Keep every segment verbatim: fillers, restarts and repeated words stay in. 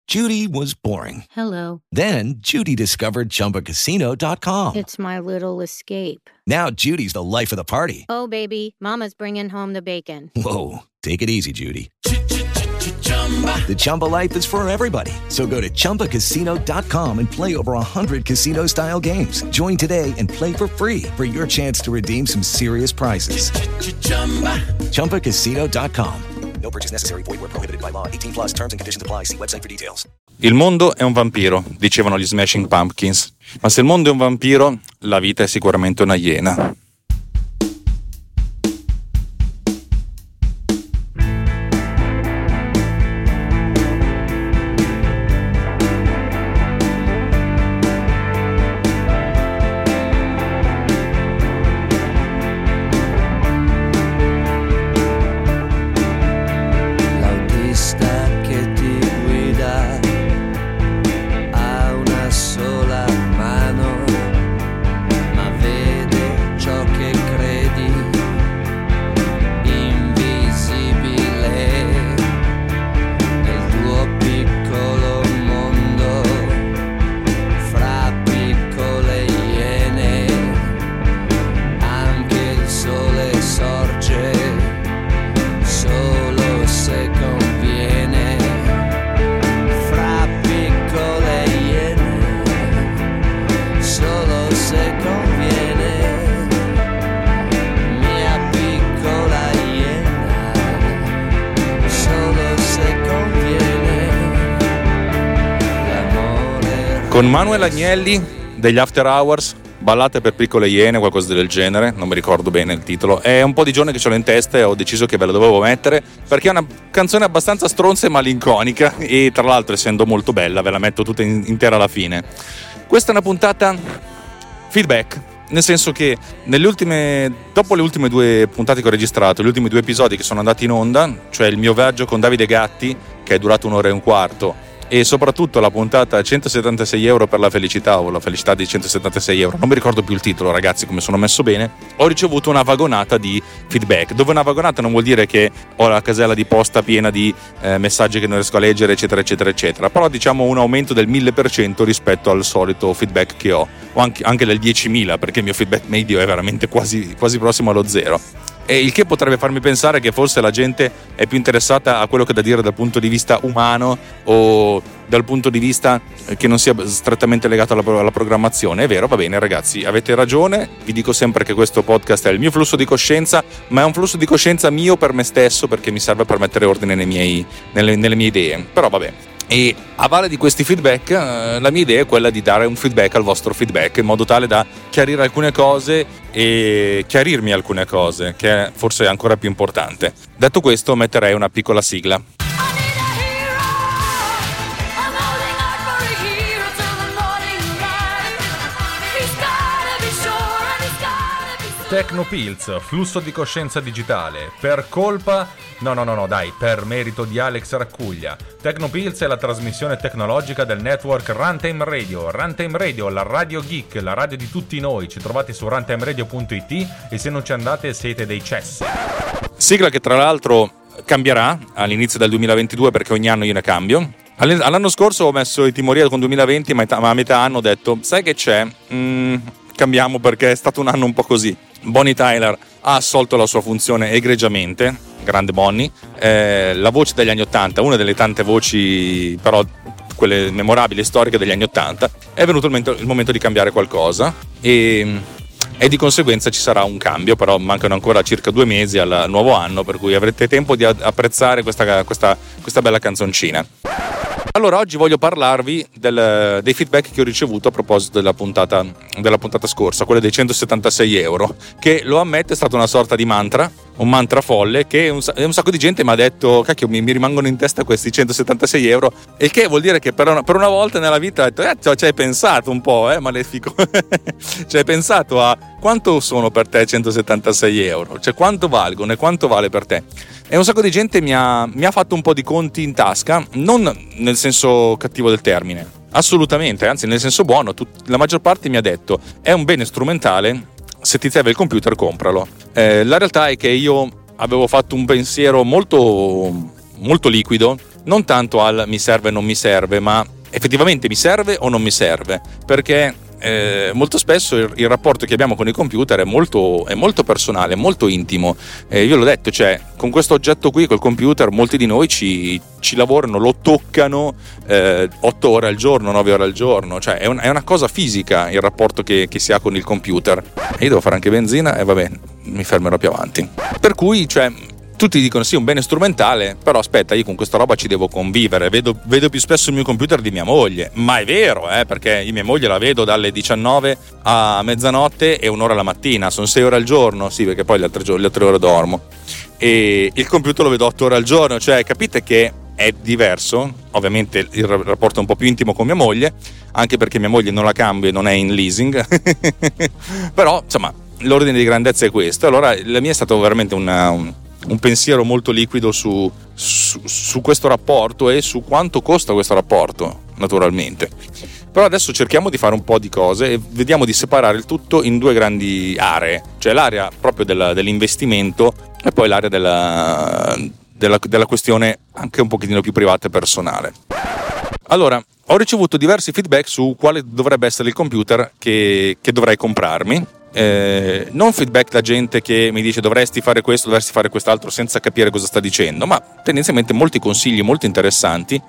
Judy was boring. Hello. Then Judy discovered Chumba Casino dot com. It's my little escape. Now Judy's the life of the party. Oh, baby, mama's bringing home the bacon. Whoa, take it easy, Judy. The Chumba life is for everybody. So go to Chumba Casino dot com and play over one hundred casino-style games. Join today and play for free for your chance to redeem some serious prizes. Chumba Casino dot com. No purchase necessary. Void where prohibited by law. eighteen plus terms and conditions apply. See website for details. Il mondo è un vampiro, dicevano gli Smashing Pumpkins. Ma se il mondo è un vampiro, la vita è sicuramente una iena. Con Manuel Agnelli degli After Hours, Ballate per piccole iene, qualcosa del genere, non mi ricordo bene il titolo. È un po' di giorni che ce l'ho in testa e ho deciso che ve la dovevo mettere perché è una canzone abbastanza stronza e malinconica e tra l'altro, essendo molto bella, ve la metto tutta in- intera alla fine. Questa è una puntata feedback, nel senso che nelle ultime, dopo le ultime due puntate che ho registrato, gli ultimi due episodi che sono andati in onda, cioè il mio viaggio con Davide Gatti, che è durato un'ora e un quarto, e soprattutto la puntata centosettantasei euro per la felicità o la felicità di centosettantasei euro, non mi ricordo più il titolo, ragazzi, come sono messo bene, ho ricevuto una vagonata di feedback, dove una vagonata non vuol dire che ho la casella di posta piena di eh, messaggi che non riesco a leggere eccetera eccetera eccetera, però diciamo un aumento del mille per cento rispetto al solito feedback che ho, o anche, anche del diecimila, perché il mio feedback medio è veramente quasi, quasi prossimo allo zero. E il che potrebbe farmi pensare che forse la gente è più interessata a quello che da dire dal punto di vista umano o dal punto di vista che non sia strettamente legato alla, alla programmazione. È vero, va bene ragazzi, avete ragione, vi dico sempre che questo podcast è il mio flusso di coscienza, ma è un flusso di coscienza mio per me stesso, perché mi serve per mettere ordine nei miei, nelle, nelle mie idee, però vabbè. E a valle di questi feedback, eh, la mia idea è quella di dare un feedback al vostro feedback, in modo tale da chiarire alcune cose e chiarirmi alcune cose, che è forse ancora più importante. Detto questo, metterei una piccola sigla. Tecnopills, flusso di coscienza digitale, per colpa, no no no no dai, per merito di Alex Raccuglia. Tecnopills è la trasmissione tecnologica del network Runtime Radio. Runtime Radio, la radio geek, la radio di tutti noi. Ci trovate su runtimeradio punto it e se non ci andate siete dei cessi. Sigla che tra l'altro cambierà all'inizio del duemilaventidue, perché ogni anno io ne cambio. All'anno scorso ho messo i timoria con duemilaventi, ma a metà anno ho detto, sai che c'è? Mm, cambiamo perché è stato un anno un po' così. Bonnie Tyler ha assolto la sua funzione egregiamente, grande Bonnie, eh, la voce degli anni ottanta, una delle tante voci però quelle memorabili, storiche degli anni ottanta, è venuto il momento, il momento di cambiare qualcosa e, e di conseguenza ci sarà un cambio, però mancano ancora circa due mesi al nuovo anno, per cui avrete tempo di apprezzare questa, questa, questa bella canzoncina. Allora, oggi voglio parlarvi del, dei feedback che ho ricevuto a proposito della puntata, della puntata scorsa, quella dei centosettantasei euro, che lo ammetto è stata una sorta di mantra, un mantra folle, che un, un sacco di gente mi ha detto, cacchio, mi, mi rimangono in testa questi centosettantasei euro, il che vuol dire che per una, per una volta nella vita ho detto, eh, ci hai pensato un po', eh, malefico, ci hai pensato a quanto sono per te centosettantasei euro, cioè quanto valgono e quanto vale per te. E un sacco di gente mi ha, mi ha fatto un po' di conti in tasca, non nel senso cattivo del termine, assolutamente, anzi nel senso buono. Tut- la maggior parte mi ha detto è un bene strumentale, se ti serve il computer compralo. Eh, la realtà è che io avevo fatto un pensiero molto, molto liquido, non tanto al mi serve o non mi serve, ma effettivamente mi serve o non mi serve, perché Eh, molto spesso il, il rapporto che abbiamo con i computer è molto, è molto personale, molto intimo. Eh, io l'ho detto, cioè, con questo oggetto qui, col computer, molti di noi ci, ci lavorano, lo toccano eh, otto ore al giorno, nove ore al giorno, cioè è, un, è una cosa fisica il rapporto che, che si ha con il computer. E io devo fare anche benzina e vabbè, mi fermerò più avanti. Per cui, cioè, tutti dicono sì, un bene strumentale, però aspetta, io con questa roba ci devo convivere, vedo, vedo più spesso il mio computer di mia moglie, ma è vero, eh, perché io mia moglie la vedo dalle diciannove a mezzanotte e un'ora la mattina, sono sei ore al giorno, sì, perché poi le altre, le altre ore dormo, e il computer lo vedo otto ore al giorno, cioè capite che è diverso. Ovviamente il rapporto è un po' più intimo con mia moglie, anche perché mia moglie non la cambio e non è in leasing, però insomma l'ordine di grandezza è questo. Allora la mia è stato veramente una... un, un pensiero molto liquido su, su, su questo rapporto e su quanto costa questo rapporto, naturalmente. Però adesso cerchiamo di fare un po' di cose e vediamo di separare il tutto in due grandi aree, cioè l'area proprio della, dell'investimento e poi l'area della, della, della questione anche un pochettino più privata e personale. Allora, ho ricevuto diversi feedback su quale dovrebbe essere il computer che, che dovrei comprarmi. Eh, non feedback da gente che mi dice dovresti fare questo, dovresti fare quest'altro senza capire cosa sta dicendo, ma tendenzialmente molti consigli molto interessanti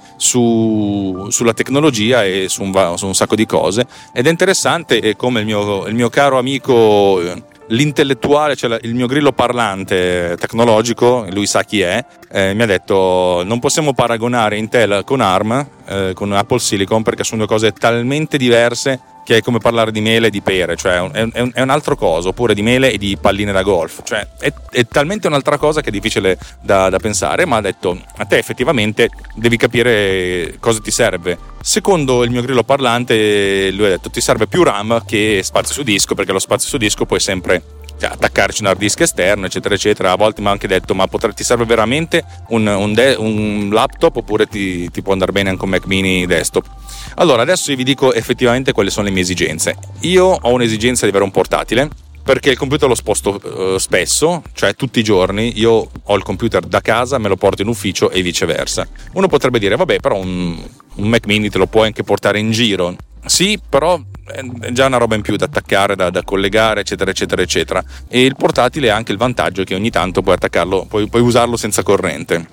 su, sulla tecnologia e su un, su un sacco di cose. Ed è interessante, e come il mio, il mio caro amico l'intellettuale, cioè il mio grillo parlante tecnologico, lui sa chi è, eh, mi ha detto non possiamo paragonare Intel con ARM, eh, con Apple Silicon, perché sono due cose talmente diverse che è come parlare di mele e di pere, cioè è un, è un altro cosa, oppure di mele e di palline da golf, cioè è, è talmente un'altra cosa che è difficile da, da pensare. Ma ha detto a te effettivamente devi capire cosa ti serve. Secondo il mio grillo parlante lui ha detto ti serve più RAM che spazio su disco, perché lo spazio su disco puoi sempre attaccarci un hard disk esterno eccetera eccetera. A volte mi ha anche detto ma potrà, ti serve veramente un, un, de, un laptop oppure ti, ti può andare bene anche un Mac mini desktop. Allora adesso io vi dico effettivamente quali sono le mie esigenze. Io ho un'esigenza di avere un portatile perché il computer lo sposto uh, spesso, cioè tutti i giorni. Io ho il computer da casa, me lo porto in ufficio e viceversa. Uno potrebbe dire vabbè, però un, un Mac mini te lo puoi anche portare in giro. Sì, però è già una roba in più da attaccare, da, da collegare eccetera eccetera eccetera. E il portatile ha anche il vantaggio che ogni tanto puoi attaccarlo, puoi, puoi usarlo senza corrente.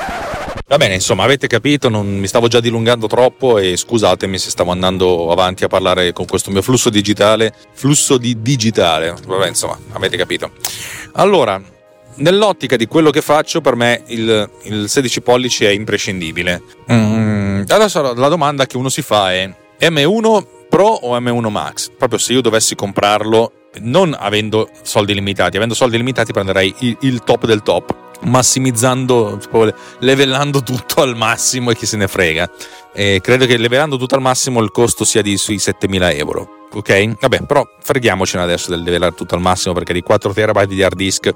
Va bene, insomma, avete capito, non mi stavo già dilungando troppo e scusatemi se stavo andando avanti a parlare con questo mio flusso digitale, flusso di digitale, vabbè, insomma, avete capito. Allora, nell'ottica di quello che faccio, per me il, il sedici pollici è imprescindibile. Mm, adesso la domanda che uno si fa è M uno Pro o M uno Max? Proprio se io dovessi comprarlo, non avendo soldi limitati, avendo soldi limitati prenderei il, il top del top, massimizzando, levelando tutto al massimo e chi se ne frega. E credo che levelando tutto al massimo il costo sia di sui settemila euro, ok? Vabbè, però freghiamocene adesso del levelare tutto al massimo, perché di quattro terabyte di hard disk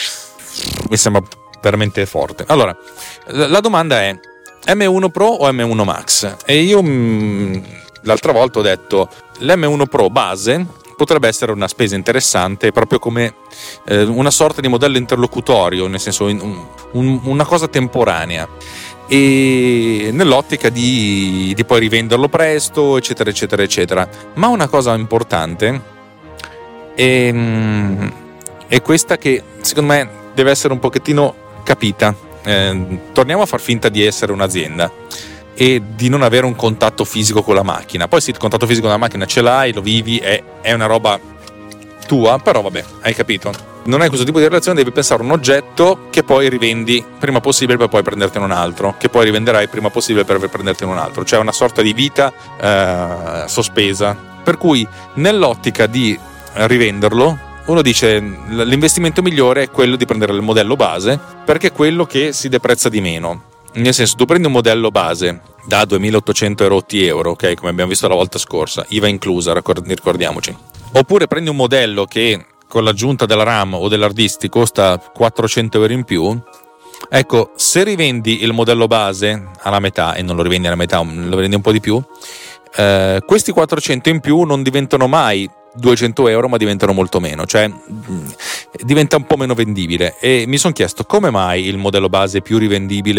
mi sembra veramente forte. Allora, la domanda è M uno Pro o M uno Max? E io mh, l'altra volta ho detto l'M uno Pro base potrebbe essere una spesa interessante, proprio come eh, una sorta di modello interlocutorio, nel senso un, un, una cosa temporanea, e nell'ottica di, di poi rivenderlo presto eccetera eccetera eccetera. Ma una cosa importante è, è questa, che secondo me deve essere un pochettino capita. Eh, torniamo a far finta di essere un'azienda e di non avere un contatto fisico con la macchina. Poi sì, il contatto fisico con la macchina ce l'hai, lo vivi, è, è una roba tua, però vabbè, hai capito? Non hai questo tipo di relazione, devi pensare a un oggetto che poi rivendi prima possibile per poi prendertene un altro, che poi rivenderai prima possibile per prendertene un altro, cioè una sorta di vita eh, sospesa. Per cui nell'ottica di rivenderlo, uno dice l'investimento migliore è quello di prendere il modello base, perché è quello che si deprezza di meno. Nel senso, tu prendi un modello base da duemilaottocento euro, ok, come abbiamo visto la volta scorsa, I V A inclusa, ricordiamoci. Oppure prendi un modello che con l'aggiunta della RAM o dell'hard disk ti costa quattrocento euro in più. Ecco, se rivendi il modello base alla metà, e non lo rivendi alla metà, lo rivendi un po' di più, eh, questi quattrocento in più non diventano mai duecento euro, ma diventano molto meno, cioè diventa un po' meno vendibile. E mi sono chiesto come mai il modello base è più rivendibile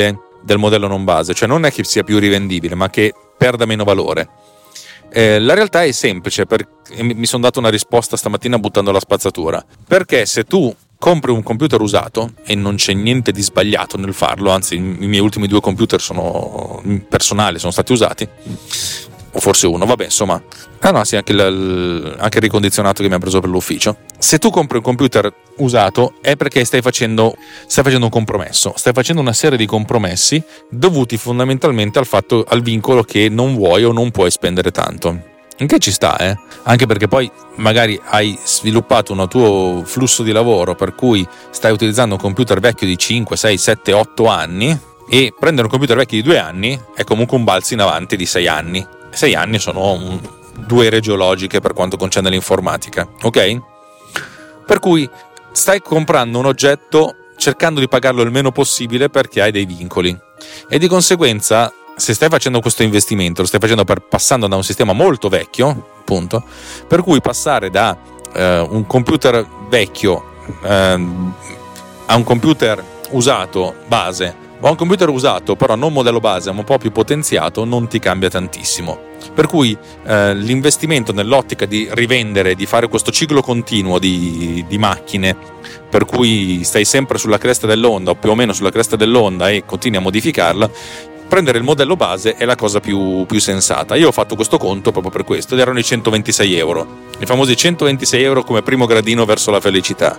del modello non base, cioè non è che sia più rivendibile, ma che perda meno valore. Eh, la realtà è semplice, per, mi sono dato una risposta stamattina buttando la spazzatura, perché se tu compri un computer usato, e non c'è niente di sbagliato nel farlo, anzi i miei ultimi due computer sono personali, sono stati usati, o forse uno, vabbè, insomma, ah no, sì, anche il, anche il ricondizionato che mi ha preso per l'ufficio. Se tu compri un computer usato è perché stai facendo, stai facendo un compromesso, stai facendo una serie di compromessi dovuti fondamentalmente al fatto, al vincolo che non vuoi o non puoi spendere tanto. In che ci sta, eh? Anche perché poi magari hai sviluppato un tuo flusso di lavoro per cui stai utilizzando un computer vecchio di cinque, sei, sette, otto anni, e prendere un computer vecchio di due anni è comunque un balzo in avanti di sei anni. sei anni sono un, due ere geologiche per quanto concerne l'informatica, ok? Per cui stai comprando un oggetto cercando di pagarlo il meno possibile perché hai dei vincoli, e di conseguenza se stai facendo questo investimento lo stai facendo per, passando da un sistema molto vecchio, appunto, per cui passare da eh, un computer vecchio eh, a un computer usato base, o a un computer usato però non modello base ma un po' più potenziato, non ti cambia tantissimo. Per cui eh, l'investimento nell'ottica di rivendere, di fare questo ciclo continuo di, di macchine, per cui stai sempre sulla cresta dell'onda o più o meno sulla cresta dell'onda e continui a modificarla, prendere il modello base è la cosa più, più sensata. Io ho fatto questo conto proprio per questo, ed erano i centoventisei euro, i famosi centoventisei euro come primo gradino verso la felicità.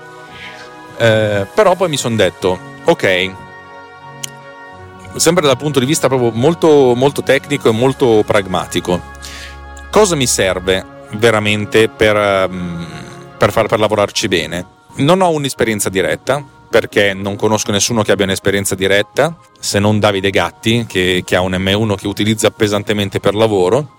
Eh, però poi mi sono detto, ok, sempre dal punto di vista proprio molto, molto tecnico e molto pragmatico, cosa mi serve veramente per, per, far, per lavorarci bene? Non ho un'esperienza diretta, perché non conosco nessuno che abbia un'esperienza diretta, se non Davide Gatti, che, che ha un M uno che utilizza pesantemente per lavoro,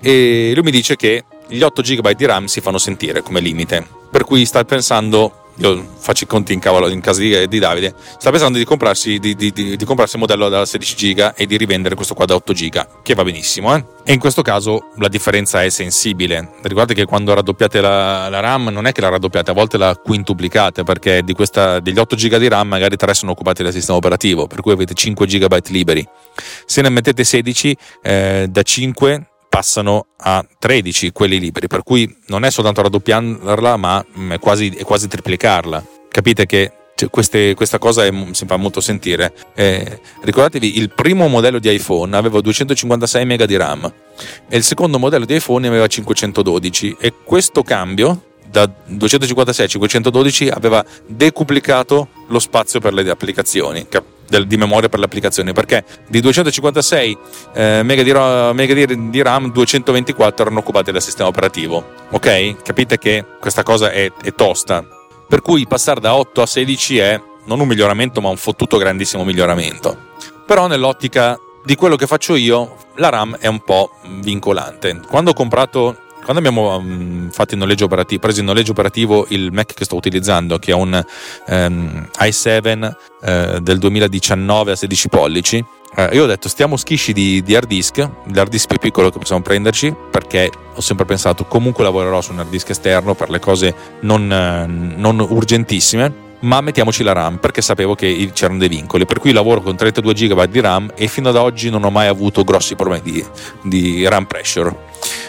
e lui mi dice che gli otto giga di RAM si fanno sentire come limite, per cui sta pensando, io faccio i conti in cavolo in casa di, di Davide, sta pensando di comprarsi, di, di, di, di comprarsi il modello da sedici giga e di rivendere questo qua da otto giga, che va benissimo, eh? E in questo caso la differenza è sensibile. Ricordate che quando raddoppiate la, la RAM non è che la raddoppiate, a volte la quintuplicate, perché di questa, degli otto giga di RAM magari tre sono occupati dal sistema operativo, per cui avete cinque giga liberi. Se ne mettete sedici, eh, da cinque passano a tredici quelli liberi, per cui non è soltanto raddoppiarla, ma è quasi, è quasi triplicarla. Capite che cioè, queste, questa cosa è, si fa molto sentire. Eh, ricordatevi, il primo modello di iPhone aveva duecentocinquantasei mega di RAM e il secondo modello di iPhone aveva cinquecentododici, e questo cambio da duecentocinquantasei a cinquecentododici aveva decuplicato lo spazio per le applicazioni, di memoria per le applicazioni, perché di duecentocinquantasei eh, mega, di, mega di, di RAM duecentoventiquattro erano occupati dal sistema operativo. Ok? Capite che questa cosa è, è tosta, per cui passare da otto a sedici è non un miglioramento ma un fottuto grandissimo miglioramento. Però nell'ottica di quello che faccio io la RAM è un po' vincolante. Quando ho comprato Quando abbiamo um, fatto il noleggio operativo, preso in noleggio operativo il Mac che sto utilizzando, che è un um, i sette uh, del duemiladiciannove a sedici pollici, uh, io ho detto stiamo schisci di, di hard disk, l'hard disk più piccolo che possiamo prenderci, perché ho sempre pensato comunque lavorerò su un hard disk esterno per le cose non, uh, non urgentissime, ma mettiamoci la RAM, perché sapevo che c'erano dei vincoli, per cui lavoro con trentadue giga di RAM e fino ad oggi non ho mai avuto grossi problemi di, di RAM pressure.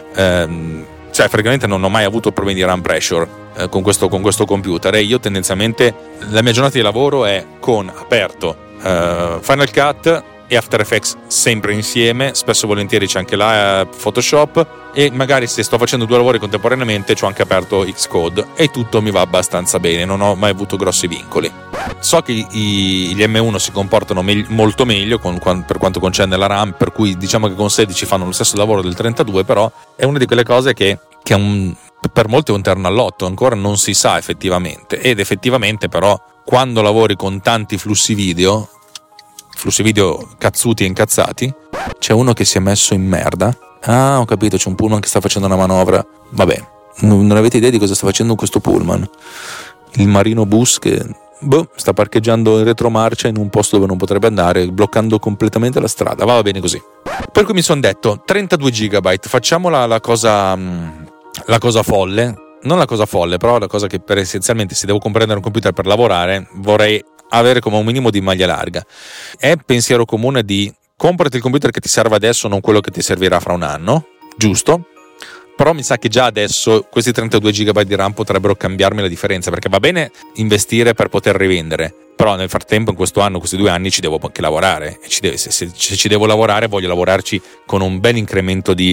Um, cioè praticamente non ho mai avuto problemi di RAM pressure eh, con, questo, con questo computer, e io tendenzialmente la mia giornata di lavoro è con aperto uh, Final Cut e After Effects sempre insieme, spesso e volentieri c'è anche là Photoshop, e magari se sto facendo due lavori contemporaneamente c'ho anche aperto Xcode, e tutto mi va abbastanza bene, non ho mai avuto grossi vincoli. So che i, gli M uno si comportano me- molto meglio con, con, per quanto concerne la RAM, per cui diciamo che con sedici fanno lo stesso lavoro del trentadue, però è una di quelle cose che, che è un, per molti è un terno all'otto, ancora non si sa effettivamente, ed effettivamente però quando lavori con tanti flussi video flussi video cazzuti e incazzati, c'è uno che si è messo in merda. Ah, ho capito, c'è un pullman che sta facendo una manovra. Vabbè, non avete idea di cosa sta facendo questo pullman. Il Marino Bus che boh, sta parcheggiando in retromarcia in un posto dove non potrebbe andare, bloccando completamente la strada. Va bene così. Per cui mi sono detto trentadue giga, facciamola la cosa la cosa folle. Non la cosa folle, però la cosa che per essenzialmente se devo comprare un computer per lavorare vorrei avere come un minimo di maglia larga. È pensiero comune di comprati il computer che ti serve adesso, non quello che ti servirà fra un anno, giusto? Però mi sa che già adesso questi trentadue giga di RAM potrebbero cambiarmi la differenza, perché va bene investire per poter rivendere, però nel frattempo in questo anno, questi due anni ci devo anche lavorare, e ci deve, se, se, se ci devo lavorare voglio lavorarci con un bel incremento di,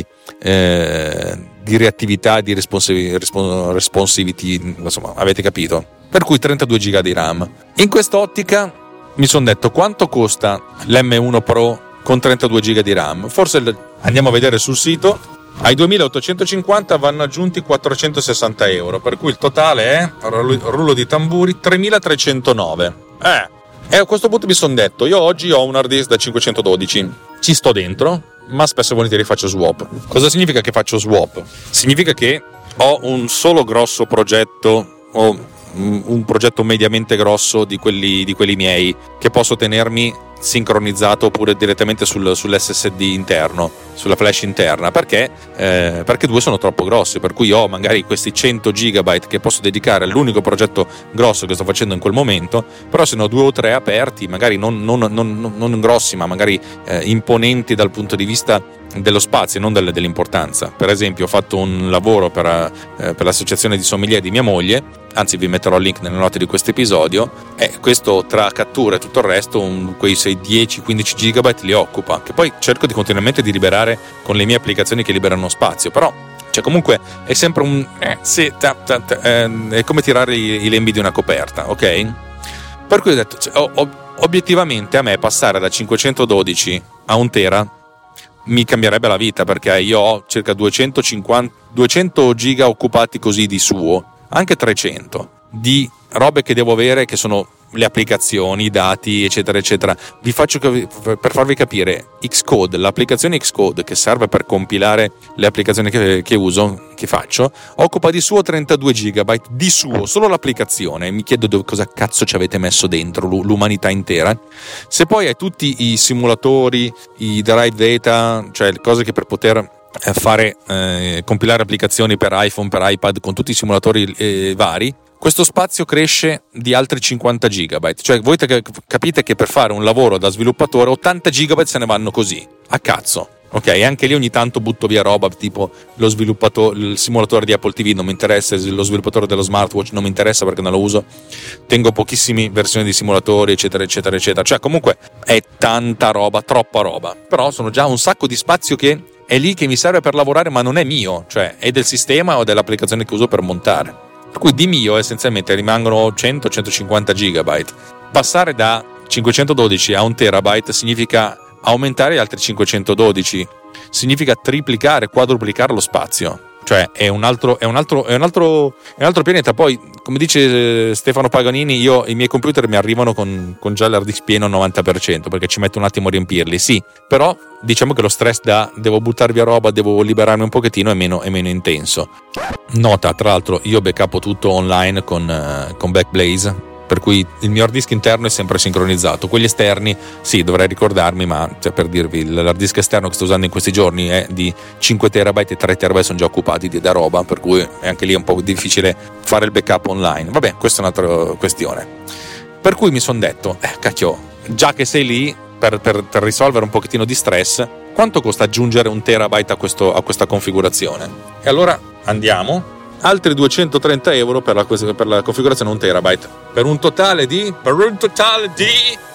eh, di reattività, di responsiv- respons- responsivity, insomma avete capito, per cui trentadue giga di RAM. In quest'ottica mi sono detto quanto costa l'M uno Pro con trentadue giga di RAM, forse andiamo a vedere sul sito. Ai duemilaottocentocinquanta vanno aggiunti quattrocentosessanta euro, per cui il totale è, rullo di tamburi, tremilatrecentonove. Eh, e a questo punto mi sono detto, io oggi ho un hard disk da cinquecentododici, ci sto dentro, ma spesso e volentieri faccio swap. Cosa significa che faccio swap? Significa che ho un solo grosso progetto, o un progetto mediamente grosso di quelli, di quelli miei, che posso tenermi sincronizzato oppure direttamente sul, sull'S S D interno, sulla flash interna, perché eh, perché due sono troppo grossi, per cui ho magari questi cento giga che posso dedicare all'unico progetto grosso che sto facendo in quel momento, però se ne ho due o tre aperti, magari non, non, non, non grossi, ma magari eh, imponenti dal punto di vista dello spazio e non delle, dell'importanza. Per esempio ho fatto un lavoro per, eh, per l'associazione di sommelier di mia moglie, anzi vi metterò il link nelle note di questo episodio, e questo tra catture e tutto il resto un, quei dieci quindici giga li occupa, che poi cerco di continuamente di liberare con le mie applicazioni che liberano spazio, però cioè comunque è sempre un eh, sì, ta, ta, ta, eh, è come tirare i, i lembi di una coperta, ok? Per cui ho detto, cioè, ho, ho, obiettivamente a me passare da cinquecentododici a un tera mi cambierebbe la vita, perché io ho circa duecentocinquanta duecento giga occupati così di suo, anche trecento di robe che devo avere, che sono le applicazioni, i dati, eccetera eccetera. Vi faccio per farvi capire, Xcode, l'applicazione Xcode che serve per compilare le applicazioni che, che uso, che faccio, occupa di suo trentadue giga di suo, solo l'applicazione. Mi chiedo dove, cosa cazzo ci avete messo dentro l'umanità intera. Se poi hai tutti i simulatori, i drive data, cioè cose che per poter fare eh, compilare applicazioni per iPhone, per iPad, con tutti i simulatori eh, vari, questo spazio cresce di altri cinquanta giga, cioè voi te- capite che per fare un lavoro da sviluppatore ottanta giga se ne vanno così, a cazzo, ok? Anche lì ogni tanto butto via roba tipo lo sviluppatore, il simulatore di Apple T V non mi interessa, lo sviluppatore dello smartwatch non mi interessa perché non lo uso, tengo pochissime versioni di simulatori, eccetera eccetera eccetera, cioè comunque è tanta roba, troppa roba, però sono già un sacco di spazio che è lì che mi serve per lavorare, ma non è mio, cioè è del sistema o dell'applicazione che uso per montare. Per cui di mio essenzialmente rimangono cento centocinquanta giga. Passare da cinquecentododici a un terabyte significa aumentare altri cinquecentododici, significa triplicare, quadruplicare lo spazio. Cioè è un altro, è un altro, è un altro, è un altro pianeta. Poi, come dice Stefano Paganini, io i miei computer mi arrivano con, con già l'hard disk pieno al novanta per cento, perché ci metto un attimo a riempirli, sì, però diciamo che lo stress da devo buttar via roba, devo liberarmi un pochettino è meno, è meno intenso. Nota, tra l'altro, io backupo tutto online con, uh, con Backblaze, per cui il mio hard disk interno è sempre sincronizzato. Quelli esterni sì, dovrei ricordarmi, ma cioè, per dirvi, l'hard disk esterno che sto usando in questi giorni è di cinque terabyte e tre terabyte sono già occupati di da roba, per cui è anche lì un po' difficile fare il backup online. Vabbè, questa è un'altra questione. Per cui mi sono detto, eh cacchio, già che sei lì per, per, per risolvere un pochettino di stress, quanto costa aggiungere un terabyte a, questo, a questa configurazione? E allora andiamo. Altri duecentotrenta euro per la, per la configurazione un terabyte, per un totale di per un totale di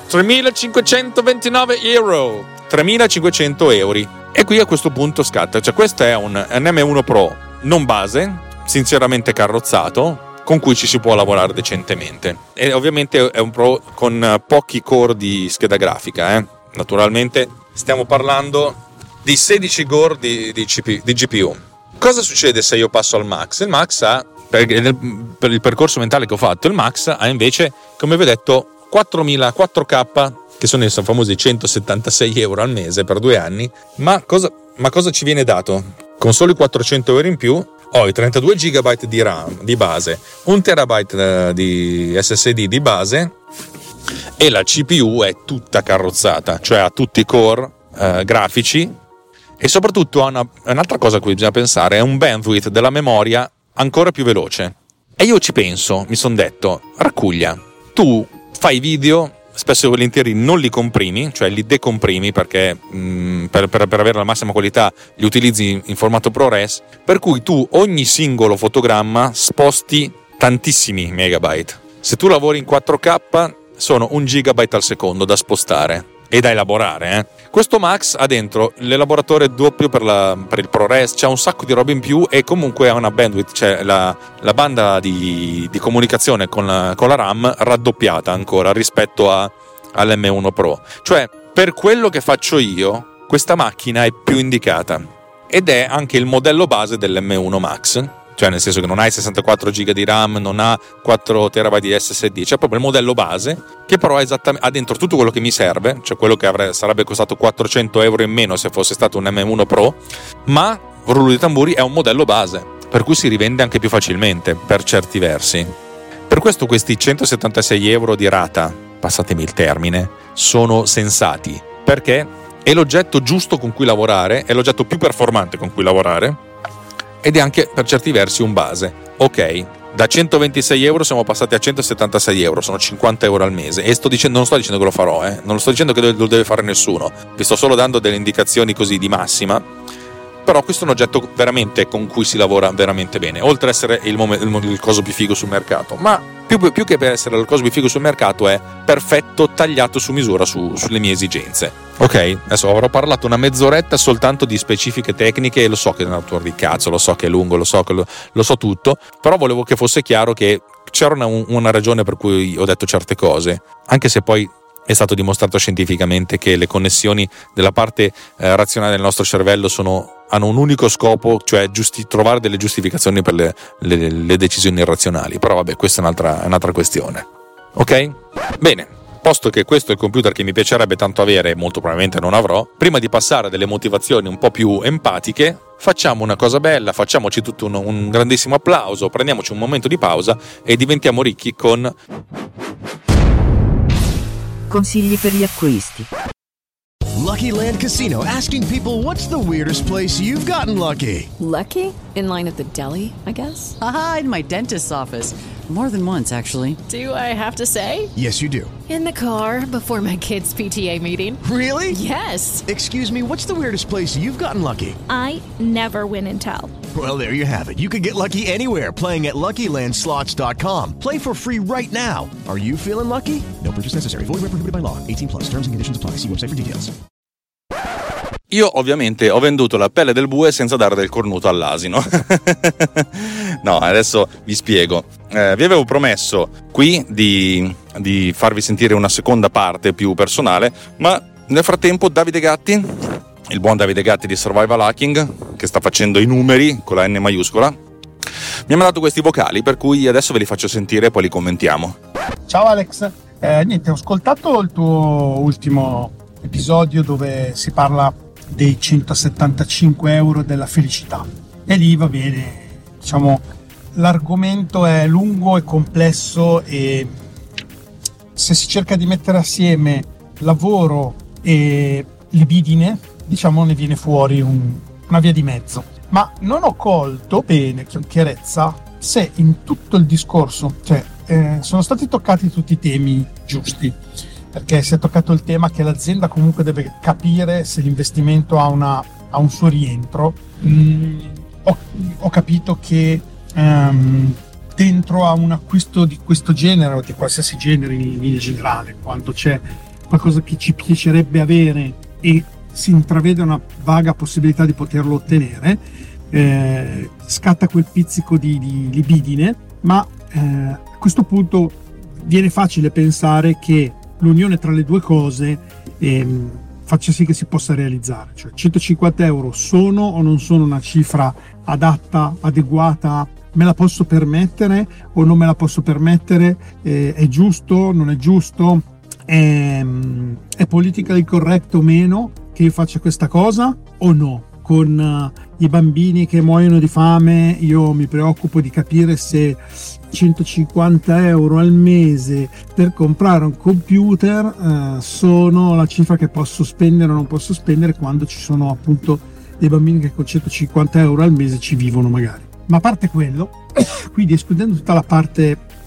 tremilacinquecentoventinove euro, tremilacinquecento euro. E qui a questo punto scatta, cioè questo è un, un M uno Pro non base, sinceramente carrozzato, con cui ci si può lavorare decentemente, e ovviamente è un Pro con pochi core di scheda grafica, eh? Naturalmente stiamo parlando di sedici core di, di, C P, di G P U. Cosa succede se io passo al Max? Il Max ha, per il percorso mentale che ho fatto, il Max ha invece, come vi ho detto, quattromila quattro K, che sono i famosi centosettantasei euro al mese per due anni. Ma cosa, ma cosa ci viene dato? Con soli quattrocento euro in più ho i trentadue giga di RAM di base, un terabyte di S S D di base, e la C P U è tutta carrozzata, cioè ha tutti i core eh, grafici. E soprattutto una, un'altra cosa a cui bisogna pensare è un bandwidth della memoria ancora più veloce. E io ci penso, mi sono detto, Raccuglia, tu fai video, spesso e volentieri non li comprimi, cioè li decomprimi perché mh, per, per, per avere la massima qualità li utilizzi in formato ProRes, per cui tu ogni singolo fotogramma sposti tantissimi megabyte. Se tu lavori in quattro K sono un gigabyte al secondo da spostare e da elaborare. Eh. Questo Max ha dentro l'elaboratore doppio per, la, per il ProRes, c'ha un sacco di roba in più e comunque ha una bandwidth, cioè la, la banda di, di comunicazione con la, con la RAM raddoppiata ancora rispetto a, all'M uno Pro. Cioè, per quello che faccio io, questa macchina è più indicata ed è anche il modello base dell'M uno Max. Cioè nel senso che non ha i sessantaquattro giga di RAM, non ha quattro terabyte di S S D, c'è proprio il modello base che però è esattamente, ha dentro tutto quello che mi serve, cioè quello che avrebbe, sarebbe costato quattrocento euro in meno se fosse stato un M uno Pro, ma rullo di tamburi è un modello base, per cui si rivende anche più facilmente per certi versi. Per questo questi centosettantasei euro di rata, passatemi il termine, sono sensati, perché è l'oggetto giusto con cui lavorare, è l'oggetto più performante con cui lavorare, ed è anche per certi versi un base. Ok, da centoventisei euro siamo passati a centosettantasei euro, sono cinquanta euro al mese e sto dicendo, non sto dicendo che lo farò, eh? non lo sto dicendo che lo deve fare nessuno, vi sto solo dando delle indicazioni così di massima, però questo è un oggetto veramente con cui si lavora veramente bene, oltre ad essere il, mom- il, il coso più figo sul mercato, ma più, più che per essere il coso più figo sul mercato è perfetto, tagliato su misura su, sulle mie esigenze. Ok, adesso avrò parlato una mezz'oretta soltanto di specifiche tecniche e lo so che è un autore di cazzo, lo so che è lungo, lo so che lo, lo so tutto, però volevo che fosse chiaro che c'era una, una ragione per cui ho detto certe cose, anche se poi è stato dimostrato scientificamente che le connessioni della parte eh, razionale del nostro cervello sono, hanno un unico scopo, cioè giusti, trovare delle giustificazioni per le, le, le decisioni irrazionali, però vabbè, questa è un'altra, è un'altra questione. Ok? Bene. Posto che questo è il computer che mi piacerebbe tanto avere e molto probabilmente non avrò, prima di passare a delle motivazioni un po' più empatiche, facciamo una cosa bella, facciamoci tutto un, un grandissimo applauso, prendiamoci un momento di pausa e diventiamo ricchi con consigli per gli acquisti. Lucky Land Casino, asking people, what's the weirdest place you've gotten lucky? Lucky? In line at the deli, I guess? Aha, in my dentist's office. More than once, actually. Do I have to say? Yes, you do. In the car before my kids' P T A meeting. Really? Yes. Excuse me, what's the weirdest place you've gotten lucky? I never win and tell. Well, there you have it. You can get lucky anywhere, playing at Lucky Land Slots dot com. Play for free right now. Are you feeling lucky? No purchase necessary. Void where prohibited by law. eighteen plus. Terms and conditions apply. See website for details. Io ovviamente ho venduto la pelle del bue senza dare del cornuto all'asino. No, adesso vi spiego. Eh, vi avevo promesso qui di, di farvi sentire una seconda parte più personale, ma nel frattempo Davide Gatti, il buon Davide Gatti di Survival Hacking, che sta facendo i numeri con la N maiuscola, mi ha mandato questi vocali, per cui adesso ve li faccio sentire e poi li commentiamo. Ciao Alex, eh, niente, ho ascoltato il tuo ultimo episodio dove si parla dei centosettantacinque euro della felicità e lì va bene, diciamo l'argomento è lungo e complesso e se si cerca di mettere assieme lavoro e libidine, diciamo ne viene fuori un, una via di mezzo, ma non ho colto bene con chiarezza se in tutto il discorso, cioè eh, sono stati toccati tutti i temi giusti, perché si è toccato il tema che l'azienda comunque deve capire se l'investimento ha, una, ha un suo rientro. Mm, ho, ho capito che um, dentro a un acquisto di questo genere o di qualsiasi genere in linea generale, quando c'è qualcosa che ci piacerebbe avere e si intravede una vaga possibilità di poterlo ottenere, eh, scatta quel pizzico di, di libidine, ma eh, a questo punto viene facile pensare che l'unione tra le due cose ehm, faccia sì che si possa realizzare, cioè centocinquanta euro sono o non sono una cifra adatta, adeguata, me la posso permettere o non me la posso permettere, eh, è giusto, non è giusto, è, è politically correct o meno che io faccia questa cosa o no? Con uh, i bambini che muoiono di fame io mi preoccupo di capire se centocinquanta euro al mese per comprare un computer uh, sono la cifra che posso spendere o non posso spendere quando ci sono appunto dei bambini che con centocinquanta euro al mese ci vivono magari. Ma a parte quello, quindi escludendo tutta la parte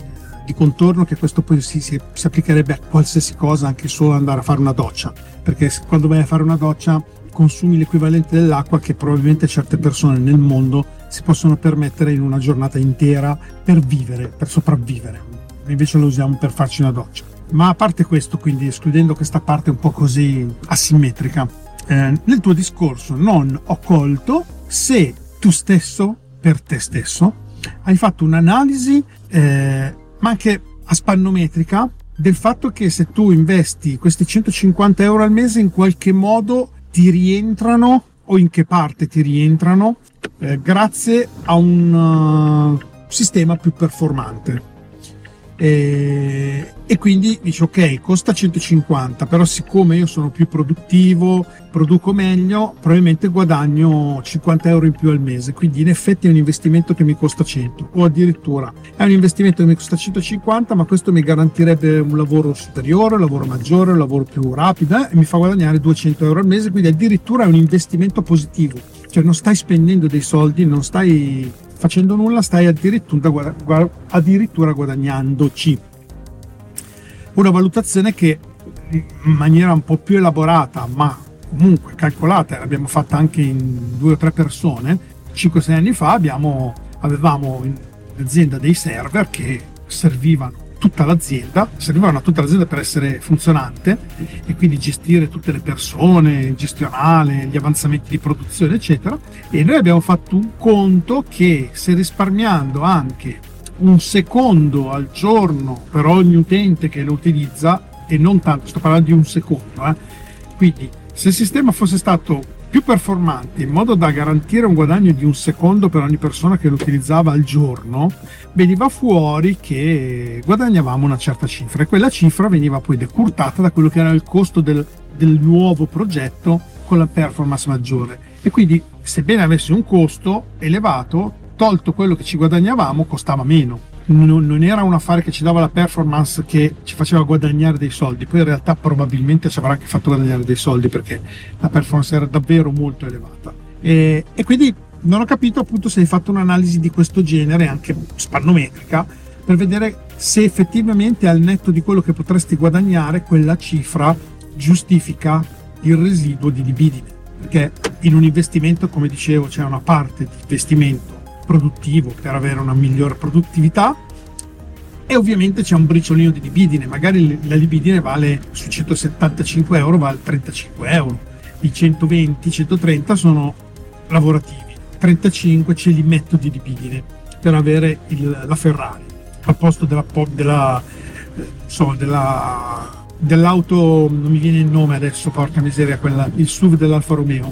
di contorno che questo poi si, si, si applicherebbe a qualsiasi cosa, anche solo andare a fare una doccia, perché quando vai a fare una doccia consumi l'equivalente dell'acqua che probabilmente certe persone nel mondo si possono permettere in una giornata intera per vivere, per sopravvivere. Invece lo usiamo per farci una doccia. Ma a parte questo, quindi escludendo questa parte un po' così asimmetrica, eh, nel tuo discorso non ho colto se tu stesso, per te stesso, hai fatto un'analisi, eh, ma anche a spannometrica, del fatto che se tu investi questi centocinquanta euro al mese in qualche modo ti rientrano, o in che parte ti rientrano, eh, grazie a un uh, sistema più performante. E, e quindi dici ok, costa centocinquanta, però siccome io sono più produttivo, produco meglio, probabilmente guadagno cinquanta euro in più al mese, quindi in effetti è un investimento che mi costa cento, o addirittura è un investimento che mi costa centocinquanta, ma questo mi garantirebbe un lavoro superiore, un lavoro maggiore, un lavoro più rapido, eh, e mi fa guadagnare duecento euro al mese, quindi addirittura è un investimento positivo, cioè non stai spendendo dei soldi, non stai facendo nulla, stai addirittura, addirittura guadagnandoci. Una valutazione che in maniera un po' più elaborata, ma comunque calcolata, l'abbiamo fatta anche in due o tre persone, cinque sei anni fa abbiamo, avevamo in azienda dei server che servivano tutta l'azienda, servivano a tutta l'azienda per essere funzionante e quindi gestire tutte le persone, il gestionale, gli avanzamenti di produzione eccetera, e noi abbiamo fatto un conto che se risparmiando anche un secondo al giorno per ogni utente che lo utilizza, e non tanto, sto parlando di un secondo, eh, quindi se il sistema fosse stato più performante in modo da garantire un guadagno di un secondo per ogni persona che lo utilizzava al giorno, veniva fuori che guadagnavamo una certa cifra, e quella cifra veniva poi decurtata da quello che era il costo del, del nuovo progetto con la performance maggiore. E quindi, sebbene avesse un costo elevato, tolto quello che ci guadagnavamo, costava meno. Non, non era un affare che ci dava la performance che ci faceva guadagnare dei soldi, poi in realtà probabilmente ci avrà anche fatto guadagnare dei soldi perché la performance era davvero molto elevata, e, e quindi non ho capito appunto se hai fatto un'analisi di questo genere, anche spannometrica, per vedere se effettivamente al netto di quello che potresti guadagnare quella cifra giustifica il residuo di libidine, perché in un investimento, come dicevo, c'è una parte di investimento produttivo per avere una migliore produttività e ovviamente c'è un briciolino di libidine, magari la libidine vale su centosettantacinque euro, vale trentacinque euro, i centoventi centotrenta sono lavorativi, trentacinque ce li metto di libidine per avere il, la Ferrari al posto della, della, insomma, della dell'auto, non mi viene il nome adesso, porca miseria, quella, il S U V dell'Alfa Romeo,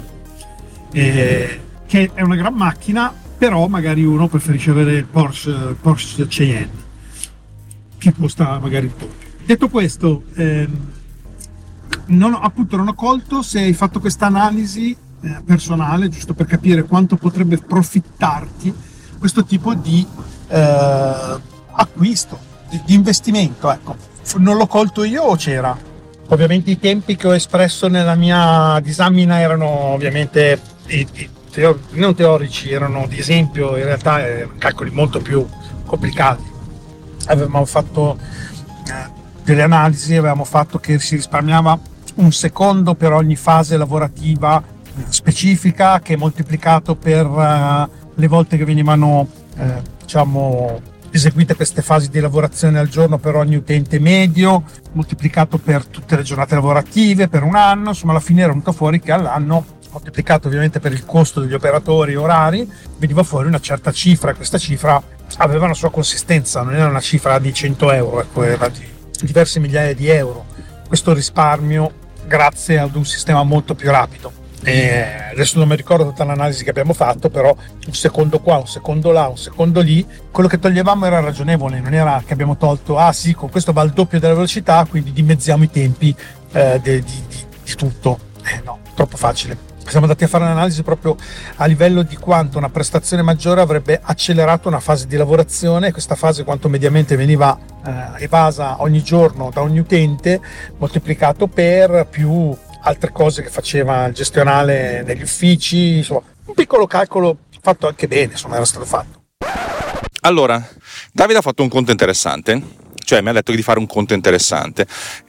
eh, che è una gran macchina, però magari uno preferisce avere il Porsche, Porsche Cayenne che costa magari il doppio. Detto questo, ehm, non ho, appunto non ho colto se hai fatto questa analisi eh, personale, giusto per capire quanto potrebbe profittarti questo tipo di eh, acquisto, di, di investimento, ecco. Non l'ho colto io o c'era? Ovviamente i tempi che ho espresso nella mia disamina erano ovviamente i, i, Teo- non teorici, erano di esempio, in realtà erano calcoli molto più complicati. Avevamo fatto eh, delle analisi, avevamo fatto che si risparmiava un secondo per ogni fase lavorativa eh, specifica, che moltiplicato per eh, le volte che venivano eh, diciamo eseguite queste fasi di lavorazione al giorno per ogni utente medio, moltiplicato per tutte le giornate lavorative per un anno, insomma alla fine era venuto fuori che all'anno, moltiplicato ovviamente per il costo degli operatori orari, veniva fuori una certa cifra, e questa cifra aveva una sua consistenza, non era una cifra di cento euro, ecco, era di diverse migliaia di euro. Questo risparmio grazie ad un sistema molto più rapido. E adesso non mi ricordo tutta l'analisi che abbiamo fatto, però un secondo qua, un secondo là, un secondo lì, quello che toglievamo era ragionevole, non era che abbiamo tolto, ah sì, con questo va al doppio della velocità, quindi dimezziamo i tempi eh, di, di, di tutto. Eh, no, troppo facile. Siamo andati a fare un'analisi proprio a livello di quanto una prestazione maggiore avrebbe accelerato una fase di lavorazione, e questa fase quanto mediamente veniva eh, evasa ogni giorno da ogni utente, moltiplicato per più altre cose che faceva il gestionale negli uffici, insomma un piccolo calcolo fatto anche bene, insomma era stato fatto. Allora, Davide ha fatto un conto interessante cioè mi ha detto di fare un conto interessante.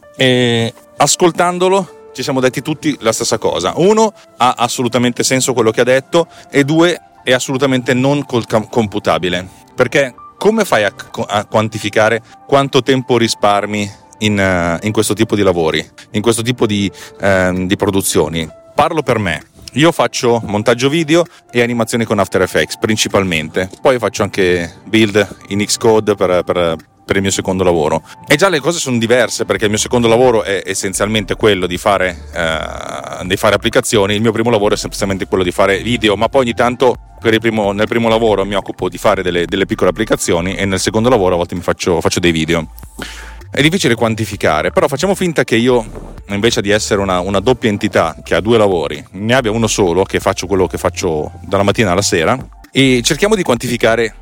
E ascoltandolo ci siamo detti tutti la stessa cosa: uno, ha assolutamente senso quello che ha detto, e due, è assolutamente non computabile, perché come fai a, a quantificare quanto tempo risparmi in, uh, in questo tipo di lavori, in questo tipo di, uh, di produzioni? Parlo per me. Io faccio montaggio video e animazioni con After Effects principalmente, poi faccio anche build in Xcode per, per, per il mio secondo lavoro. E già le cose sono diverse, perché il mio secondo lavoro è essenzialmente quello di fare, eh, di fare applicazioni, il mio primo lavoro è semplicemente quello di fare video, ma poi ogni tanto per il primo, nel primo lavoro mi occupo di fare delle, delle piccole applicazioni, e nel secondo lavoro a volte mi faccio, faccio dei video. È difficile quantificare, però facciamo finta che io, invece di essere una, una doppia entità che ha due lavori, ne abbia uno solo, che faccio quello che faccio dalla mattina alla sera, e cerchiamo di quantificare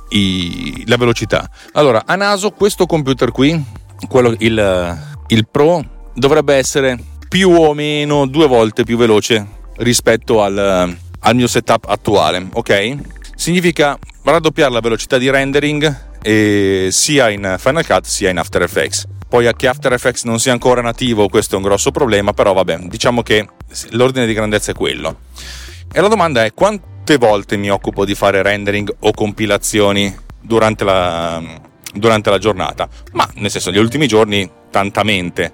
i, la velocità. Allora, a naso questo computer qui, quello, il, il Pro, dovrebbe essere più o meno due volte più veloce rispetto al, al mio setup attuale, ok? Significa raddoppiare la velocità di rendering, e sia in Final Cut sia in After Effects. Poi a che After Effects non sia ancora nativo, questo è un grosso problema, però vabbè, diciamo che l'ordine di grandezza è quello. E la domanda è: quante volte mi occupo di fare rendering o compilazioni durante la, durante la giornata? Ma nel senso, negli ultimi giorni tantamente,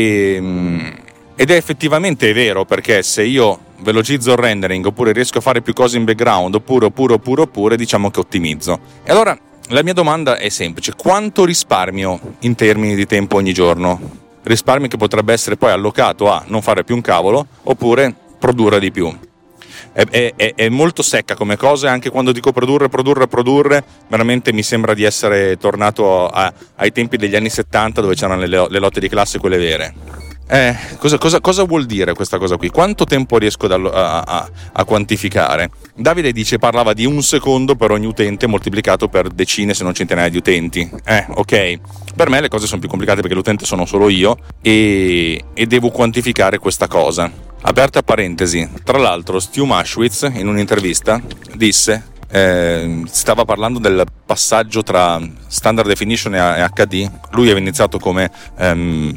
e, ed è effettivamente vero, perché se io velocizzo il rendering, oppure riesco a fare più cose in background, oppure oppure oppure oppure diciamo che ottimizzo. E allora la mia domanda è semplice: quanto risparmio in termini di tempo ogni giorno? Risparmio che potrebbe essere poi allocato a non fare più un cavolo, oppure produrre di più. È, è, è molto secca come cosa, e anche quando dico produrre, produrre, produrre, veramente mi sembra di essere tornato a, ai tempi degli anni settanta, dove c'erano le, le lotte di classe, quelle vere. Eh, cosa, cosa, cosa vuol dire questa cosa qui? Quanto tempo riesco da, a, a, a quantificare? Davide dice, parlava di un secondo per ogni utente moltiplicato per decine se non centinaia di utenti. Eh, ok. Per me le cose sono più complicate, perché l'utente sono solo io, e, e devo quantificare questa cosa. Aperta parentesi, tra l'altro Stu Maschwitz in un'intervista disse, eh, stava parlando del passaggio tra standard definition e H D. Lui aveva iniziato come... Um,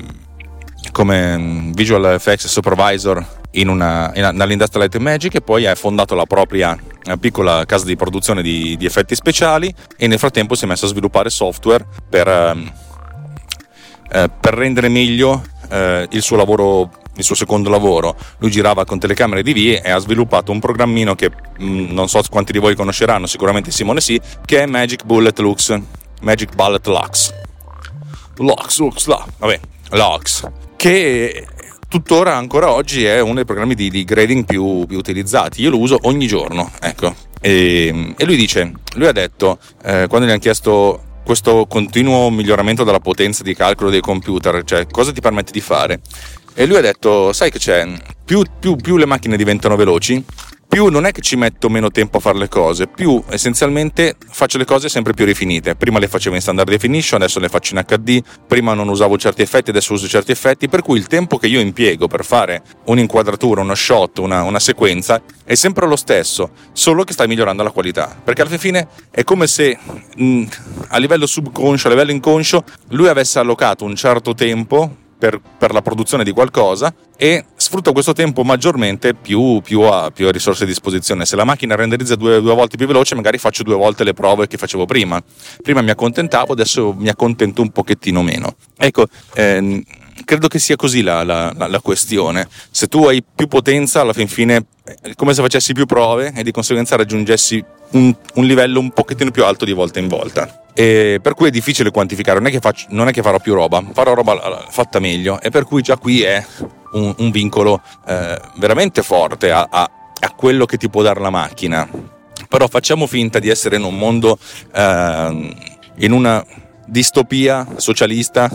come Visual Effects Supervisor in una, in, nell'Industrial Light and Magic, e poi ha fondato la propria piccola casa di produzione di, di effetti speciali, e nel frattempo si è messo a sviluppare software per, eh, per rendere meglio eh, il suo lavoro, il suo secondo lavoro. Lui girava con telecamere D V e ha sviluppato un programmino che mh, non so quanti di voi conosceranno, sicuramente Simone sì, che è Magic Bullet Lux, Magic Bullet Lux Lux, Lux, la, vabbè, Lux, che tuttora ancora oggi è uno dei programmi di, di grading più, più utilizzati. Io lo uso ogni giorno, ecco. E, e lui dice, lui ha detto, eh, quando gli hanno chiesto questo continuo miglioramento della potenza di calcolo dei computer, cioè cosa ti permette di fare, e lui ha detto, sai che c'è, più, più, più le macchine diventano veloci, più non è che ci metto meno tempo a fare le cose, più essenzialmente faccio le cose sempre più rifinite. Prima le facevo in standard definition, adesso le faccio in H D, prima non usavo certi effetti, adesso uso certi effetti, per cui il tempo che io impiego per fare un'inquadratura, uno shot, una, una sequenza è sempre lo stesso, solo che sta migliorando la qualità, perché alla fine è come se mh, a livello subconscio, a livello inconscio, lui avesse allocato un certo tempo Per, per la produzione di qualcosa, e sfrutta questo tempo maggiormente più, più, a, più a risorse a disposizione. Se la macchina renderizza due, due volte più veloce, magari faccio due volte le prove che facevo prima. Prima mi accontentavo, adesso mi accontento un pochettino meno. Ecco, ehm, credo che sia così la, la, la, la questione. Se tu hai più potenza, alla fin fine è come se facessi più prove e di conseguenza raggiungessi un, un livello un pochettino più alto di volta in volta. E per cui è difficile quantificare, non è che, faccio, non è che farò più roba, farò roba fatta meglio, e per cui già qui è un, un vincolo eh, veramente forte a, a, a quello che ti può dare la macchina. Però facciamo finta di essere in un mondo, eh, in una distopia socialista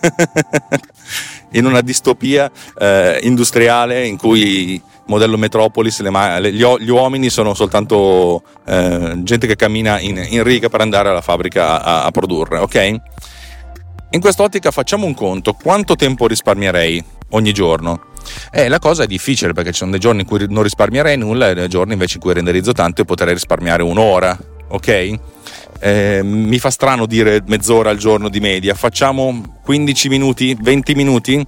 in una distopia eh, industriale in cui modello Metropolis, le ma- gli, gli uomini sono soltanto eh, gente che cammina in, in riga per andare alla fabbrica a, a produrre, ok? In quest'ottica facciamo un conto: quanto tempo risparmierei ogni giorno? Eh, la cosa è difficile, perché ci sono dei giorni in cui non risparmierei nulla e dei giorni invece in cui renderizzo tanto e potrei risparmiare un'ora, ok? eh, mi fa strano dire mezz'ora al giorno di media, facciamo quindici minuti, venti minuti?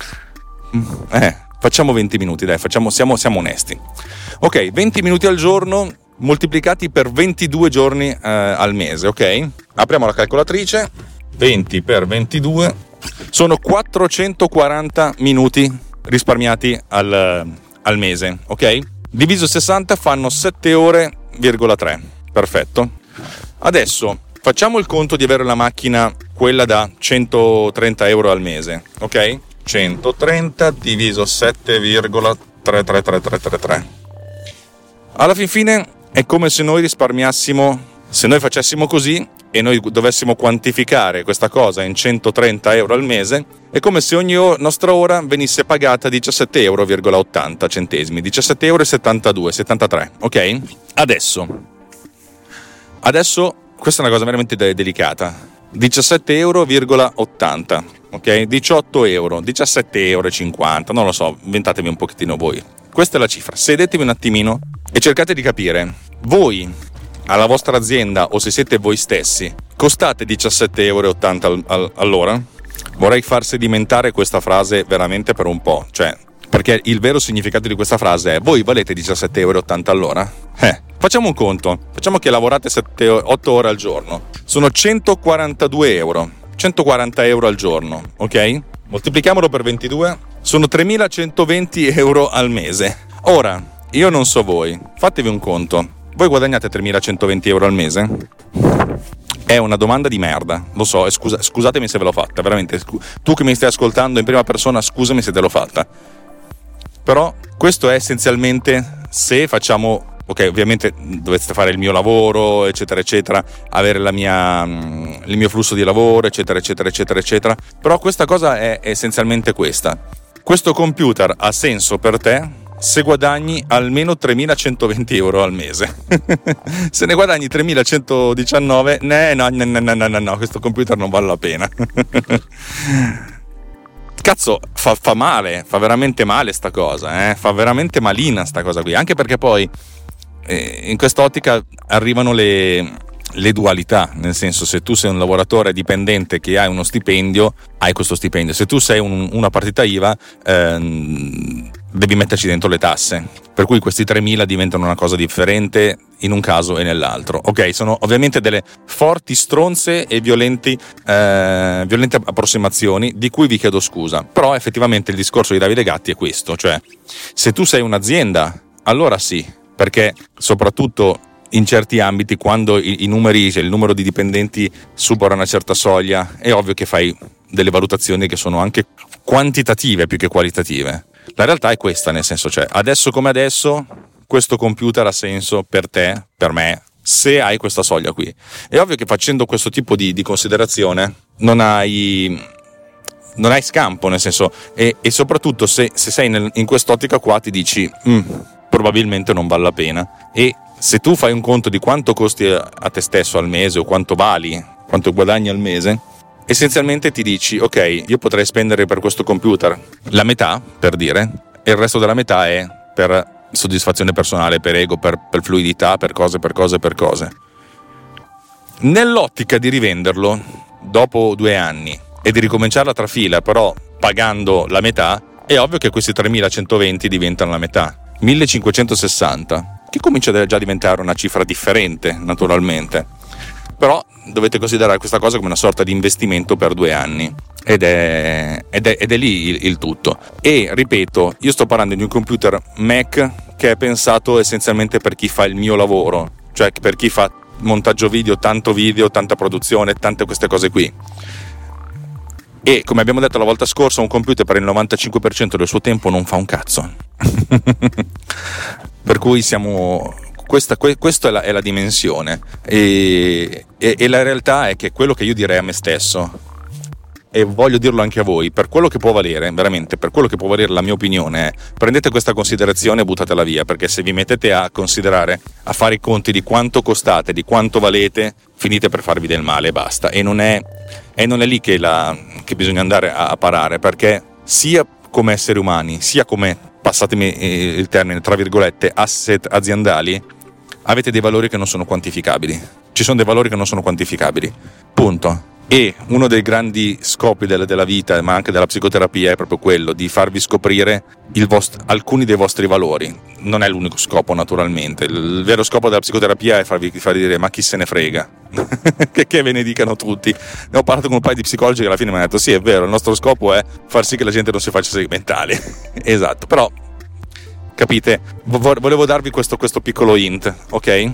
Eh, facciamo venti minuti, dai, facciamo, siamo, siamo onesti. Ok, venti minuti al giorno moltiplicati per ventidue giorni eh, al mese, ok? Apriamo la calcolatrice, venti per ventidue sono quattrocentoquaranta minuti risparmiati al, al mese, ok? Diviso sessanta fanno sette ore virgola tre, perfetto. Adesso facciamo il conto di avere la macchina, quella da centotrenta euro al mese, ok? centotrenta diviso sette virgola tre tre tre tre tre tre. Alla fin fine è come se noi risparmiassimo, se noi facessimo così e noi dovessimo quantificare questa cosa in centotrenta euro al mese, è come se ogni nostra ora venisse pagata diciassette euro virgola ottanta centesimi, diciassette euro e settantadue, settantatré, ok? Adesso, adesso questa è una cosa veramente delicata, diciassette euro virgola ottanta, ok? diciotto euro, diciassette euro e cinquanta, non lo so, inventatevi un pochettino voi. Questa è la cifra, sedetevi un attimino e cercate di capire, voi alla vostra azienda o se siete voi stessi costate diciassette euro e ottanta al, al, all'ora? Vorrei far sedimentare questa frase veramente per un po', cioè, perché il vero significato di questa frase è: voi valete diciassette euro e ottanta all'ora? Eh, facciamo un conto, facciamo che lavorate sette, otto ore al giorno, sono centoquarantadue euro, centoquaranta euro al giorno, ok? Moltiplichiamolo per ventidue, sono tremilacentoventi euro al mese. Ora, io non so voi, fatevi un conto, voi guadagnate tremilacentoventi euro al mese? È una domanda di merda, lo so, scusa, scusatemi se ve l'ho fatta, veramente, tu che mi stai ascoltando in prima persona, scusami se te l'ho fatta. Però questo è essenzialmente se facciamo, ok, ovviamente dovete fare il mio lavoro, eccetera, eccetera, avere la mia, il mio flusso di lavoro, eccetera, eccetera, eccetera, eccetera. Però questa cosa è essenzialmente questa. Questo computer ha senso per te se guadagni almeno tremilacentoventi euro al mese. Se ne guadagni tremilacentodiciannove, no, no, no, no, no, no, no, questo computer non vale la pena. Cazzo, fa, fa male, fa veramente male sta cosa, eh? Fa veramente malina sta cosa qui, anche perché poi eh, in quest'ottica arrivano le, le dualità, nel senso, se tu sei un lavoratore dipendente che hai uno stipendio, hai questo stipendio, se tu sei un, una partita I V A ehm, devi metterci dentro le tasse, per cui questi tremila diventano una cosa differente in un caso e nell'altro. Ok, sono ovviamente delle forti stronze e violenti eh, violente approssimazioni di cui vi chiedo scusa, però effettivamente il discorso di Davide Gatti è questo, cioè se tu sei un'azienda allora sì, perché soprattutto in certi ambiti quando i, i numeri, cioè il numero di dipendenti supera una certa soglia, è ovvio che fai delle valutazioni che sono anche quantitative più che qualitative. La realtà è questa, nel senso, cioè adesso come adesso questo computer ha senso per te, per me, se hai questa soglia qui. È ovvio che facendo questo tipo di, di considerazione non hai non hai scampo, nel senso, e, e soprattutto se, se sei nel, in quest'ottica qua ti dici mm, probabilmente non vale la pena. E se tu fai un conto di quanto costi a, a te stesso al mese o quanto vali, quanto guadagni al mese, essenzialmente ti dici ok, io potrei spendere per questo computer la metà, per dire, e il resto della metà è per soddisfazione personale, per ego, per, per fluidità, per cose, per cose, per cose. Nell'ottica di rivenderlo dopo due anni e di ricominciare la trafila, però pagando la metà, è ovvio che questi tremilacentoventi diventano la metà, millecinquecentosessanta, che comincia già a diventare una cifra differente, naturalmente. Però dovete considerare questa cosa come una sorta di investimento per due anni ed è, ed è, ed è lì il, il tutto. E ripeto, io sto parlando di un computer Mac che è pensato essenzialmente per chi fa il mio lavoro, cioè per chi fa montaggio video, tanto video, tanta produzione, tante queste cose qui. E come abbiamo detto la volta scorsa, un computer per il novantacinque per cento del suo tempo non fa un cazzo. Per cui siamo... Questa, questa è, la, è la dimensione e, e, e la realtà è che quello che io direi a me stesso, e voglio dirlo anche a voi, per quello che può valere, veramente per quello che può valere la mia opinione, è prendete questa considerazione e buttatela via, perché se vi mettete a considerare, a fare i conti di quanto costate, di quanto valete, finite per farvi del male e basta. E non è, e non è lì che, la, che bisogna andare a, a parare, perché sia come esseri umani, sia come, passatemi il termine, tra virgolette, asset aziendali, avete dei valori che non sono quantificabili. Ci sono dei valori che non sono quantificabili. Punto. E uno dei grandi scopi della, della vita, ma anche della psicoterapia, è proprio quello di farvi scoprire il vostro, alcuni dei vostri valori. Non è l'unico scopo, naturalmente. Il vero scopo della psicoterapia è farvi, farvi dire: ma chi se ne frega? che, che ve ne dicano tutti. Ne ho parlato con un paio di psicologi che alla fine mi hanno detto: sì, è vero, il nostro scopo è far sì che la gente non si faccia segmentali. Esatto, però capite, volevo darvi questo, questo piccolo hint, ok?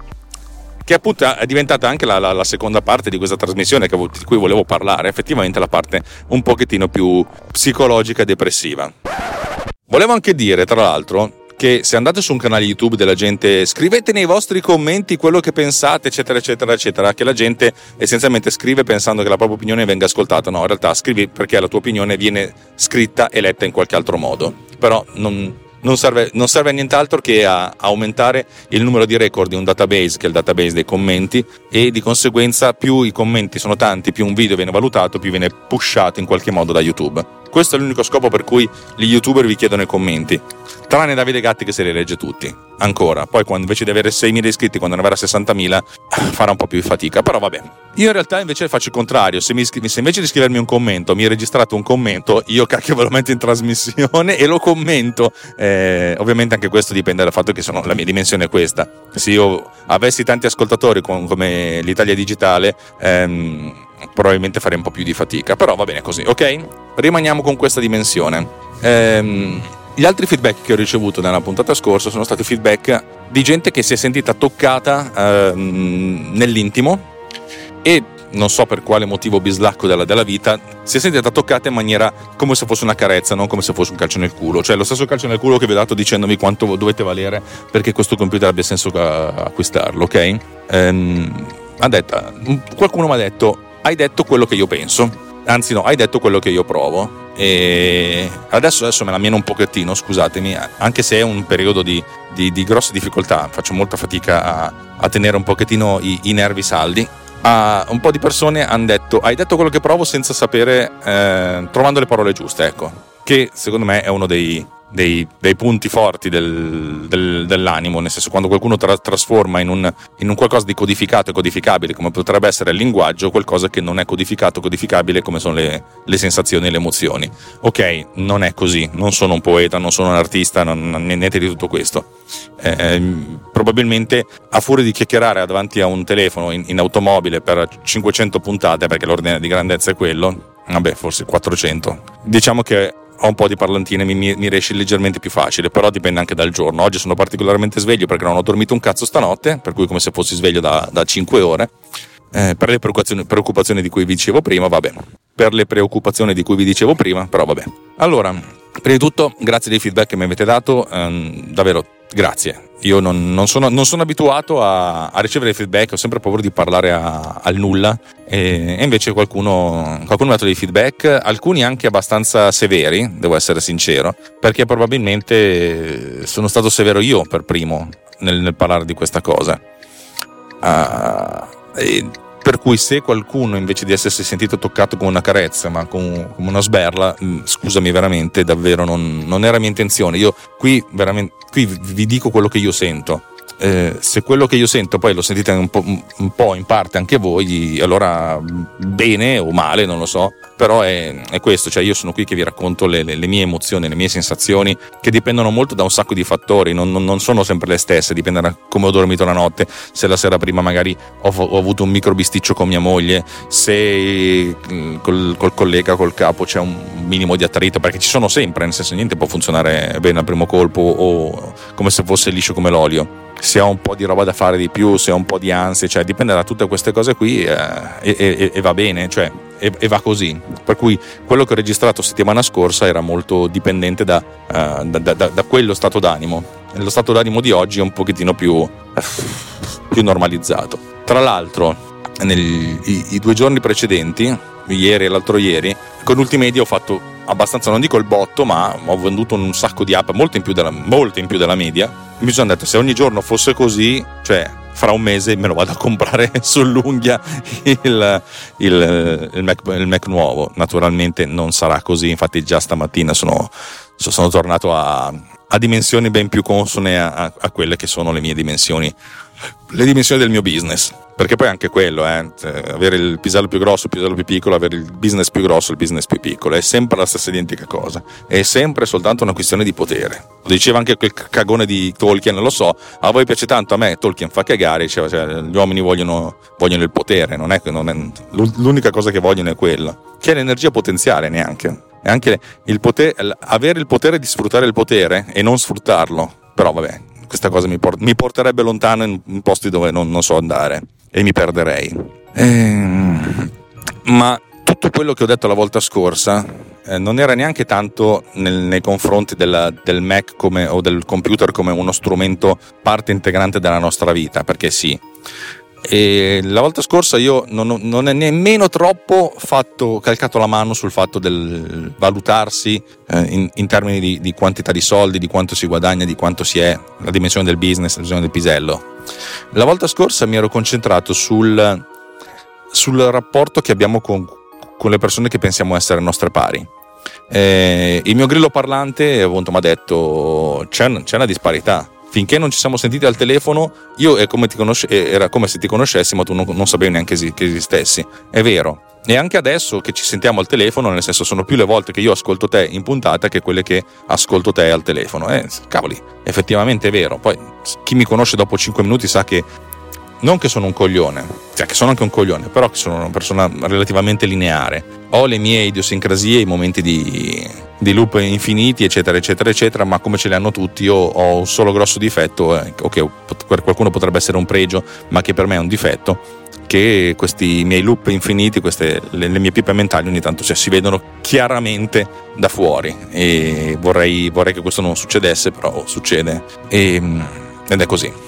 Che appunto è diventata anche la, la, la seconda parte di questa trasmissione che, di cui volevo parlare, effettivamente la parte un pochettino più psicologica e depressiva. Volevo anche dire, tra l'altro, che se andate su un canale YouTube della gente, scrivete nei vostri commenti quello che pensate, eccetera, eccetera, eccetera, che la gente essenzialmente scrive pensando che la propria opinione venga ascoltata. No, in realtà scrivi perché la tua opinione viene scritta e letta in qualche altro modo. Però non... Non serve, non serve a nient'altro che a aumentare il numero di record di un database, che è il database dei commenti, e di conseguenza più i commenti sono tanti, più un video viene valutato, più viene pushato in qualche modo da YouTube. Questo è l'unico scopo per cui gli youtuber vi chiedono i commenti, tranne Davide Gatti che se li legge tutti, ancora. Poi quando invece di avere seimila iscritti, quando ne avrà sessantamila, farà un po' più di fatica, però va bene. Io in realtà invece faccio il contrario: se, mi, se invece di scrivermi un commento mi registrate un commento, io cacchio ve lo metto in trasmissione e lo commento. Eh, ovviamente anche questo dipende dal fatto che sono, la mia dimensione è questa. Se io avessi tanti ascoltatori con, come l'Italia Digitale, ehm, probabilmente farei un po' più di fatica, però va bene così, ok? Rimaniamo con questa dimensione. Ehm, gli altri feedback che ho ricevuto nella puntata scorsa sono stati feedback di gente che si è sentita toccata ehm, nell'intimo, e non so per quale motivo bislacco della, della vita si è sentita toccata in maniera come se fosse una carezza, non come se fosse un calcio nel culo. Cioè lo stesso calcio nel culo che vi ho dato dicendovi quanto dovete valere perché questo computer abbia senso acquistarlo, ok? Ehm, ha detto, qualcuno mi ha detto: hai detto quello che io penso, anzi no, hai detto quello che io provo. E adesso, adesso me la meno un pochettino, scusatemi, anche se è un periodo di, di, di grosse difficoltà, faccio molta fatica a, a tenere un pochettino i, i nervi saldi. Uh, un po' di persone hanno detto: hai detto quello che provo senza sapere, eh, trovando le parole giuste, ecco, che secondo me è uno dei, dei, dei punti forti del, del, dell'animo, nel senso, quando qualcuno tra, trasforma in un, in un qualcosa di codificato e codificabile come potrebbe essere il linguaggio, qualcosa che non è codificato e codificabile come sono le, le sensazioni e le emozioni. Ok, non è così, non sono un poeta, non sono un artista, non, non, niente di tutto questo. Eh, probabilmente a furia di chiacchierare davanti a un telefono in, in automobile per cinquecento puntate, perché l'ordine di grandezza è quello, vabbè, forse quattrocento, diciamo che ho un po' di parlantine, mi, mi riesce leggermente più facile, però dipende anche dal giorno. Oggi sono particolarmente sveglio perché non ho dormito un cazzo stanotte, per cui come se fossi sveglio da, da cinque ore. Eh, per le preoccupazioni, preoccupazioni di cui vi dicevo prima, vabbè. Per le preoccupazioni di cui vi dicevo prima, però vabbè. Allora, prima di tutto, grazie dei feedback che mi avete dato, ehm, davvero grazie. Io non, non, sono, non sono abituato a, a ricevere feedback, ho sempre paura di parlare a, al nulla, e, e invece qualcuno, qualcuno mi ha dato dei feedback, alcuni anche abbastanza severi, devo essere sincero, perché probabilmente sono stato severo io per primo nel, nel parlare di questa cosa. Uh, e, per cui se qualcuno invece di essersi sentito toccato come una carezza ma come una sberla, scusami veramente, davvero non, non era mia intenzione. Io qui veramente qui vi dico quello che io sento. Eh, se quello che io sento poi lo sentite un po', un po' in parte anche voi, allora bene o male, non lo so, però è, è questo, cioè io sono qui che vi racconto le, le, le mie emozioni, le mie sensazioni, che dipendono molto da un sacco di fattori, non, non, non sono sempre le stesse, dipende da come ho dormito la notte, se la sera prima magari ho, ho avuto un micro bisticcio con mia moglie, se col, col collega, col capo c'è un minimo di attrito, perché ci sono sempre, nel senso niente può funzionare bene al primo colpo o come se fosse liscio come l'olio. Se ho un po' di roba da fare di più, se ho un po' di ansie, cioè dipende da tutte queste cose qui, eh, e, e, e va bene, cioè e, e va così. Per cui quello che ho registrato settimana scorsa era molto dipendente da, uh, da, da, da quello stato d'animo. Lo stato d'animo di oggi è un pochettino più, più normalizzato. Tra l'altro, nei i, i due giorni precedenti, ieri e l'altro ieri, con Ultimedia ho fatto abbastanza, non dico il botto, ma ho venduto un sacco di app, molte in più della, molte in più della media. Mi sono detto, se ogni giorno fosse così, cioè fra un mese me lo vado a comprare sull'unghia il, il, il, Mac, il Mac nuovo. Naturalmente non sarà così, infatti già stamattina sono, sono tornato a, a dimensioni ben più consone a, a quelle che sono le mie dimensioni, le dimensioni del mio business, perché poi anche quello, eh, avere il pisello più grosso, il pisello più piccolo, avere il business più grosso, il business più piccolo, è sempre la stessa identica cosa, è sempre soltanto una questione di potere. Lo diceva anche quel cagone di Tolkien, lo so, a voi piace tanto, a me Tolkien fa cagare, diceva, cioè, gli uomini vogliono, vogliono il potere, non è, non è l'unica cosa che vogliono è quella, che è l'energia potenziale neanche. E anche il potere, avere il potere di sfruttare il potere e non sfruttarlo, però vabbè, questa cosa mi, port- mi porterebbe lontano in, in posti dove non, non so andare e mi perderei. Ehm, ma tutto quello che ho detto la volta scorsa eh, non era neanche tanto nel, nei confronti della, del Mac come, o del computer come uno strumento parte integrante della nostra vita, perché sì. E la volta scorsa io non, non è nemmeno troppo fatto, calcato la mano sul fatto del valutarsi eh, in, in termini di, di quantità di soldi, di quanto si guadagna, di quanto si è, la dimensione del business, la dimensione del pisello. La volta scorsa mi ero concentrato sul, sul rapporto che abbiamo con, con le persone che pensiamo essere nostre pari. Eh, il mio grillo parlante appunto mi ha detto c'è, c'è una disparità. Finché non ci siamo sentiti al telefono, io è come ti conosce, era come se ti conoscessi, ma tu non, non sapevi neanche che esistessi. È vero. E anche adesso che ci sentiamo al telefono, nel senso, sono più le volte che io ascolto te in puntata che quelle che ascolto te al telefono. Eh, cavoli, effettivamente è vero. Poi chi mi conosce dopo cinque minuti sa che non che sono un coglione, cioè che sono anche un coglione, però che sono una persona relativamente lineare. Ho le mie idiosincrasie, i momenti di, di loop infiniti, eccetera, eccetera, eccetera, ma come ce li hanno tutti, io ho un solo grosso difetto, eh, che per qualcuno potrebbe essere un pregio, ma che per me è un difetto, che questi miei loop infiniti, queste, le, le mie pippe mentali ogni tanto cioè, si vedono chiaramente da fuori, e vorrei, vorrei che questo non succedesse, però succede, e, ed è così.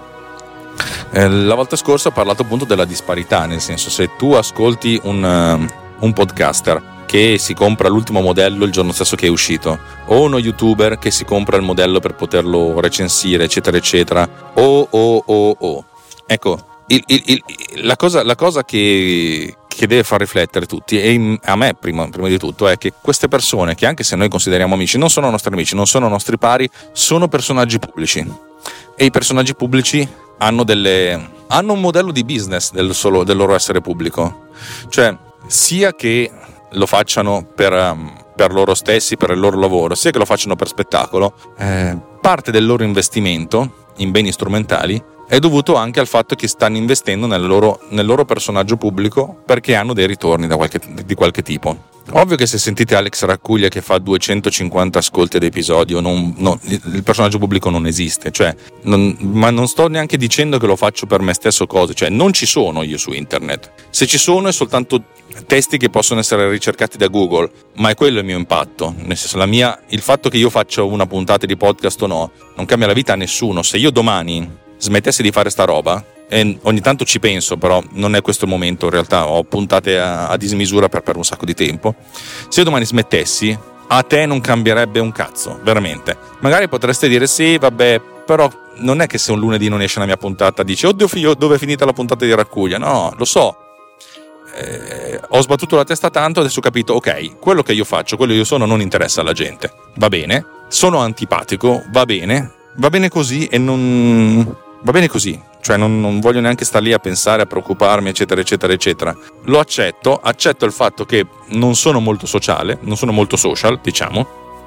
La volta scorsa ho parlato appunto della disparità, nel senso, se tu ascolti un, uh, un podcaster che si compra l'ultimo modello il giorno stesso che è uscito, o uno youtuber che si compra il modello per poterlo recensire, eccetera eccetera, o o o o ecco, il, il, il, la cosa, la cosa che, che deve far riflettere tutti, e a me prima, prima di tutto, è che queste persone, che anche se noi consideriamo amici, non sono nostri amici, non sono nostri pari, sono personaggi pubblici, e i personaggi pubblici hanno delle hanno un modello di business del, solo, del loro essere pubblico, cioè sia che lo facciano per, per loro stessi, per il loro lavoro, sia che lo facciano per spettacolo, eh, parte del loro investimento in beni strumentali è dovuto anche al fatto che stanno investendo nel loro, nel loro personaggio pubblico, perché hanno dei ritorni da qualche, di qualche tipo. Ovvio che se sentite Alex Raccuglia che fa duecentocinquanta ascolti ad episodio, non, no, il personaggio pubblico non esiste, cioè, non, ma non sto neanche dicendo che lo faccio per me stesso cose, cioè non ci sono io su internet, se ci sono è soltanto testi che possono essere ricercati da Google, ma è quello il mio impatto, nel senso, la mia, il fatto che io faccia una puntata di podcast o no non cambia la vita a nessuno. Se io domani smettessi di fare sta roba, e ogni tanto ci penso, però non è questo il momento, in realtà ho puntate a, a dismisura per, per un sacco di tempo, se io domani smettessi, a te non cambierebbe un cazzo, veramente. Magari potreste dire sì, vabbè, però non è che se un lunedì non esce la mia puntata dici oddio figlio, dove è finita la puntata di Raccuglia? No, lo so, eh, ho sbattuto la testa tanto, adesso ho capito, ok, quello che io faccio, quello che io sono non interessa alla gente, va bene, sono antipatico, va bene, va bene così, e non va bene così, cioè non, non voglio neanche stare lì a pensare, a preoccuparmi, eccetera eccetera eccetera. Lo accetto, accetto il fatto che non sono molto sociale, non sono molto social, diciamo,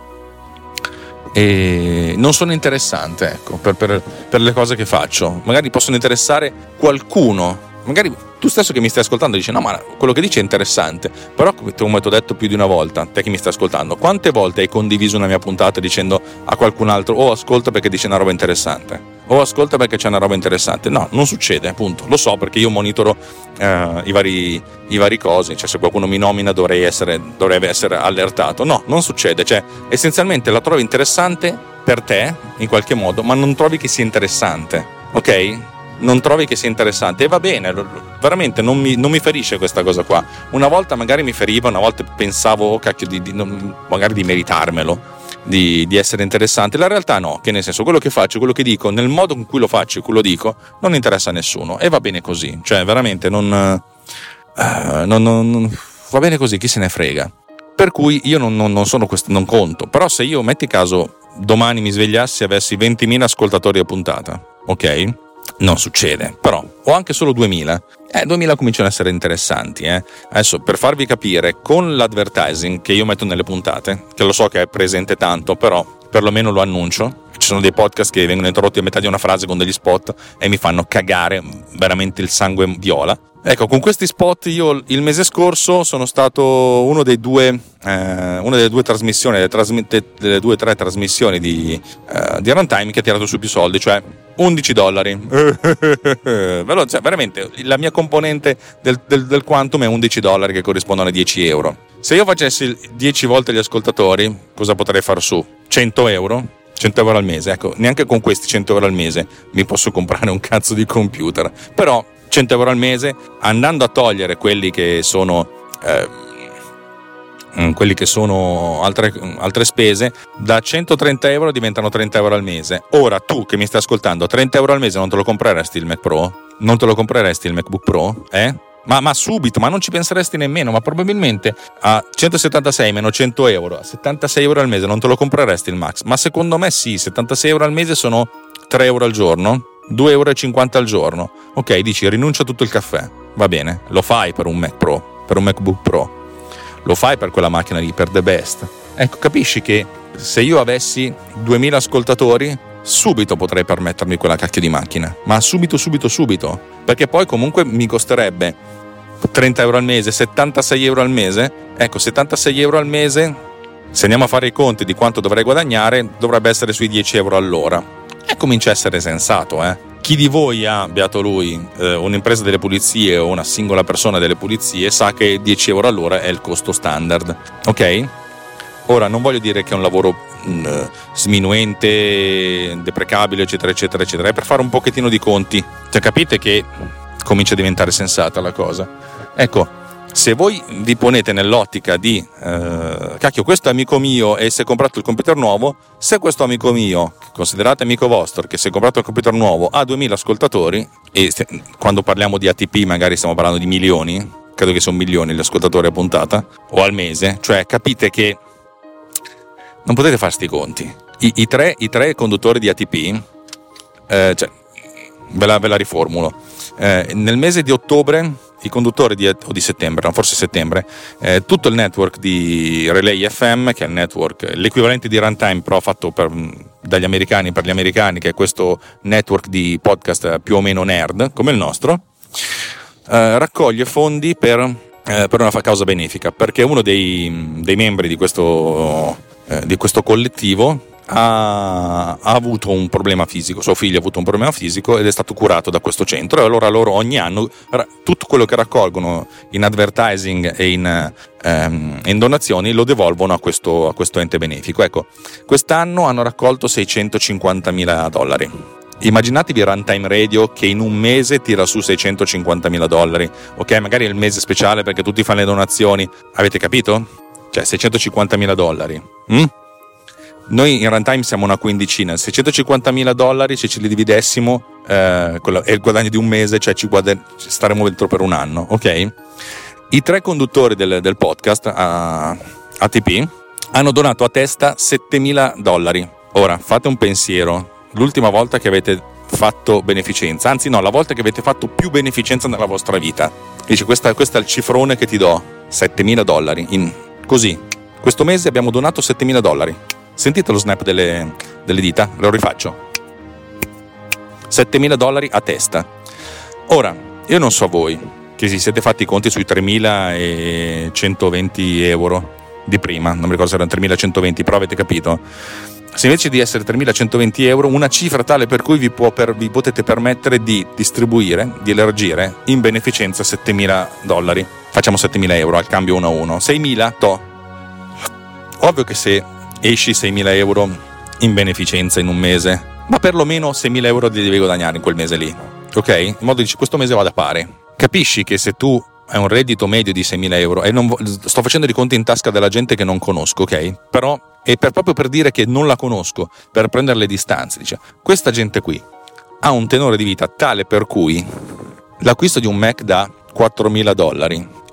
e non sono interessante, ecco, per, per, per le cose che faccio. Magari possono interessare qualcuno, magari tu stesso che mi stai ascoltando dici no, ma quello che dici è interessante, però come ti ho detto più di una volta, te che mi stai ascoltando, quante volte hai condiviso una mia puntata dicendo a qualcun altro oh ascolta perché dice una roba interessante, o ascolta perché c'è una roba interessante? No, non succede, appunto, lo so, perché io monitoro eh, i vari i vari cosi, cioè se qualcuno mi nomina dovrei essere dovrebbe essere allertato. No, non succede, cioè essenzialmente la trovi interessante per te in qualche modo, ma non trovi che sia interessante, ok? Non trovi che sia interessante, e va bene, veramente non mi, non mi ferisce questa cosa qua. Una volta magari mi feriva, una volta pensavo oh, cacchio di, di non, magari di meritarmelo, di, di essere interessante. La realtà no, che nel senso, quello che faccio, quello che dico, nel modo in cui lo faccio e cui lo dico, non interessa a nessuno, e va bene così, cioè veramente non, uh, non, non, non va bene così, chi se ne frega. Per cui io non, non, non sono questo, non conto. Però se io, metti caso, domani mi svegliassi e avessi ventimila ascoltatori a puntata, ok? Non succede, però ho anche solo duemila. Eh, duemila cominciano ad essere interessanti, eh. Adesso, per farvi capire, con l'advertising che io metto nelle puntate, che lo so che è presente tanto, però perlomeno lo annuncio. Ci sono dei podcast che vengono interrotti a metà di una frase con degli spot e mi fanno cagare veramente il sangue viola. Ecco, con questi spot io il mese scorso sono stato uno dei due, eh, una delle due trasmissioni, delle, trasmi- delle due o tre trasmissioni di, eh, di Runtime che ha tirato su più soldi, cioè undici dollari. Cioè, veramente, la mia componente del, del, del Quantum è undici dollari, che corrispondono a dieci euro. Se io facessi dieci volte gli ascoltatori, cosa potrei far su? cento euro? cento euro al mese, ecco, neanche con questi cento euro al mese mi posso comprare un cazzo di computer, però cento euro al mese, andando a togliere quelli che sono eh, quelli che sono altre, altre spese, da centotrenta euro diventano trenta euro al mese. Ora tu che mi stai ascoltando, trenta euro al mese non te lo compreresti il Mac Pro? Non te lo compreresti il MacBook Pro? Eh? Ma, ma subito, ma non ci penseresti nemmeno, ma probabilmente a centosettantasei meno cento euro, a settantasei euro al mese non te lo compreresti il Max. Ma secondo me sì, settantasei euro al mese sono tre euro al giorno, due euro e cinquanta al giorno. Ok, dici rinuncia a tutto il caffè, va bene, lo fai per un Mac Pro, per un MacBook Pro, lo fai per quella macchina lì, per the best. Ecco, capisci che se io avessi duemila ascoltatori subito potrei permettermi quella cacchio di macchina, ma subito subito subito, perché poi comunque mi costerebbe trenta euro al mese, settantasei euro al mese. Ecco, settantasei euro al mese, se andiamo a fare i conti di quanto dovrei guadagnare, dovrebbe essere sui dieci euro all'ora, e comincia a essere sensato. eh Chi di voi ha, beato lui, eh, un'impresa delle pulizie o una singola persona delle pulizie sa che dieci euro all'ora è il costo standard, ok? Ora, non voglio dire che è un lavoro mh, sminuente, deprecabile, eccetera, eccetera, eccetera. È per fare un pochettino di conti. Cioè, capite che comincia a diventare sensata la cosa. Ecco, se voi vi ponete nell'ottica di eh, cacchio, questo è amico mio e si è comprato il computer nuovo, se questo amico mio, considerate amico vostro, che si è comprato il computer nuovo, ha duemila ascoltatori, e se, quando parliamo di A T P magari stiamo parlando di milioni, credo che siano milioni gli ascoltatori a puntata, o al mese, cioè capite che non potete fare sti conti. I, i, tre, i tre conduttori di A T P, eh, cioè, ve la, ve la riformulo. Eh, nel mese di ottobre i conduttori di, o di settembre, no, forse settembre, eh, tutto il network di Relay F M, che è il network, l'equivalente di Runtime però fatto per, dagli americani per gli americani, che è questo network di podcast più o meno nerd come il nostro, eh, raccoglie fondi per, eh, per una causa benefica, perché uno dei, dei membri di questo, eh, di questo collettivo Ha, ha avuto un problema fisico, suo figlio ha avuto un problema fisico ed è stato curato da questo centro, e allora loro ogni anno tutto quello che raccolgono in advertising e in, ehm, in donazioni lo devolvono a questo, a questo ente benefico. Ecco, quest'anno hanno raccolto seicentocinquantamila dollari. Immaginatevi Runtime Radio che in un mese tira su seicentocinquantamila dollari, ok? Magari è il mese speciale perché tutti fanno le donazioni, avete capito? Cioè seicentocinquantamila dollari. Mm? Noi in Runtime siamo una quindicina, seicentocinquantamila dollari, se ce li dividessimo, eh, è il guadagno di un mese, cioè ci guadagn- staremo dentro per un anno, ok? I tre conduttori del, del podcast a, A T P hanno donato a testa settemila dollari. Ora, fate un pensiero, l'ultima volta che avete fatto beneficenza, anzi no, la volta che avete fatto più beneficenza nella vostra vita. Dice, questa, questo è il cifrone che ti do, settemila dollari, in, così, questo mese abbiamo donato settemila dollari. Sentite lo snap delle, delle dita? Lo rifaccio. settemila dollari a testa. Ora, io non so voi, che si siete fatti i conti sui tremilacentoventi euro di prima, non mi ricordo se erano tremilacentoventi, però avete capito? Se invece di essere tremilacentoventi euro, una cifra tale per cui vi, può per, vi potete permettere di distribuire, di elargire in beneficenza settemila dollari. Facciamo settemila euro al cambio uno a uno. seimila, to. Ovvio che se esci seimila euro in beneficenza in un mese, ma perlomeno seimila euro li devi guadagnare in quel mese lì, ok? In modo che questo mese vada a pari. Capisci che se tu hai un reddito medio di seimila euro, e non sto facendo i conti in tasca della gente che non conosco, ok? Però è per, proprio per dire che non la conosco, per prendere le distanze, dice, questa gente qui ha un tenore di vita tale per cui l'acquisto di un Mac da quattromila dollari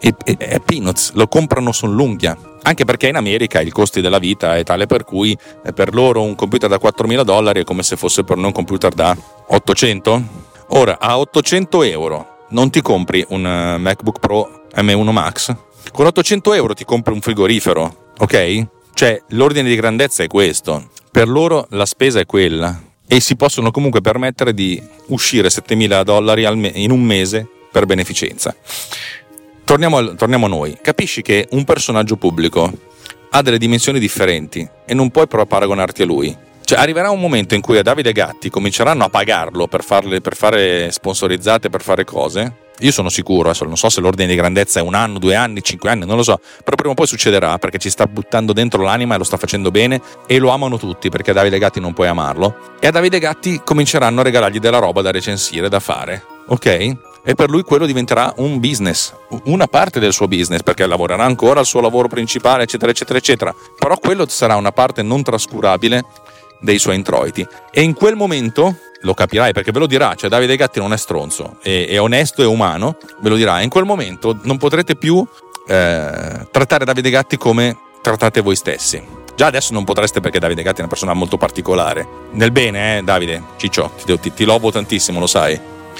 è, è, è peanuts, lo comprano sull'unghia. Anche perché in America i costi della vita è tale per cui per loro un computer da quattromila dollari è come se fosse per noi un computer da ottocento. Ora, a ottocento euro non ti compri un MacBook Pro M uno Max? Con ottocento euro ti compri un frigorifero, ok? Cioè, l'ordine di grandezza è questo. Per loro la spesa è quella e si possono comunque permettere di uscire settemila dollari al me- in un mese per beneficenza. Torniamo a, torniamo a noi. Capisci che un personaggio pubblico ha delle dimensioni differenti e non puoi però paragonarti a lui. Cioè, arriverà un momento in cui a Davide Gatti cominceranno a pagarlo per, farle, per fare sponsorizzate, per fare cose. Io sono sicuro, adesso non so se l'ordine di grandezza è un anno, due anni, cinque anni, non lo so, però prima o poi succederà perché ci sta buttando dentro l'anima e lo sta facendo bene e lo amano tutti perché a Davide Gatti non puoi amarlo. E a Davide Gatti cominceranno a regalargli della roba da recensire, da fare, ok? E per lui quello diventerà un business, una parte del suo business, perché lavorerà ancora al suo lavoro principale, eccetera, eccetera, eccetera. Però quello sarà una parte non trascurabile dei suoi introiti. E in quel momento lo capirai, perché ve lo dirà, cioè Davide Gatti non è stronzo, è, è onesto e umano, ve lo dirà. In quel momento non potrete più eh, trattare Davide Gatti come trattate voi stessi. Già adesso non potreste perché Davide Gatti è una persona molto particolare. Nel bene, eh, Davide, Ciccio, ti, ti, ti lovo tantissimo, lo sai.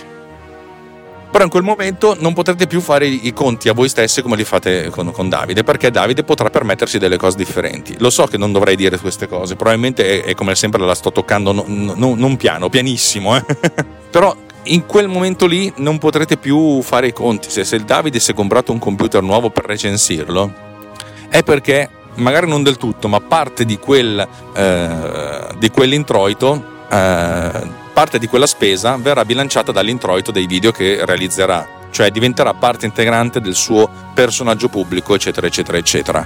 Però in quel momento non potrete più fare i conti a voi stessi come li fate con, con Davide, perché Davide potrà permettersi delle cose differenti. Lo so che non dovrei dire queste cose, probabilmente è, è come sempre la sto toccando no, no, non piano, pianissimo, eh? Però in quel momento lì non potrete più fare i conti. Se, se il Davide si è comprato un computer nuovo per recensirlo, è perché magari non del tutto, ma parte di quel eh, di quell'introito, eh, parte di quella spesa verrà bilanciata dall'introito dei video che realizzerà, cioè diventerà parte integrante del suo personaggio pubblico, eccetera, eccetera, eccetera.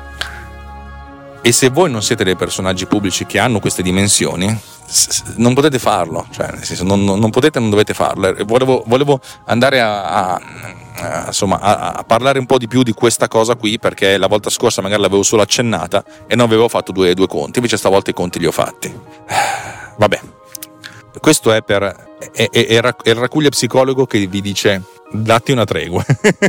E se voi non siete dei personaggi pubblici che hanno queste dimensioni, non potete farlo, cioè nel senso, non, non potete, non dovete farlo. Volevo, volevo andare a, a, a, insomma, a, a parlare un po' di più di questa cosa qui, perché la volta scorsa magari l'avevo solo accennata e non avevo fatto due, due conti, invece stavolta i conti li ho fatti. Vabbè. Questo è per è, è, è il raccuglia psicologo che vi dice datti una tregua.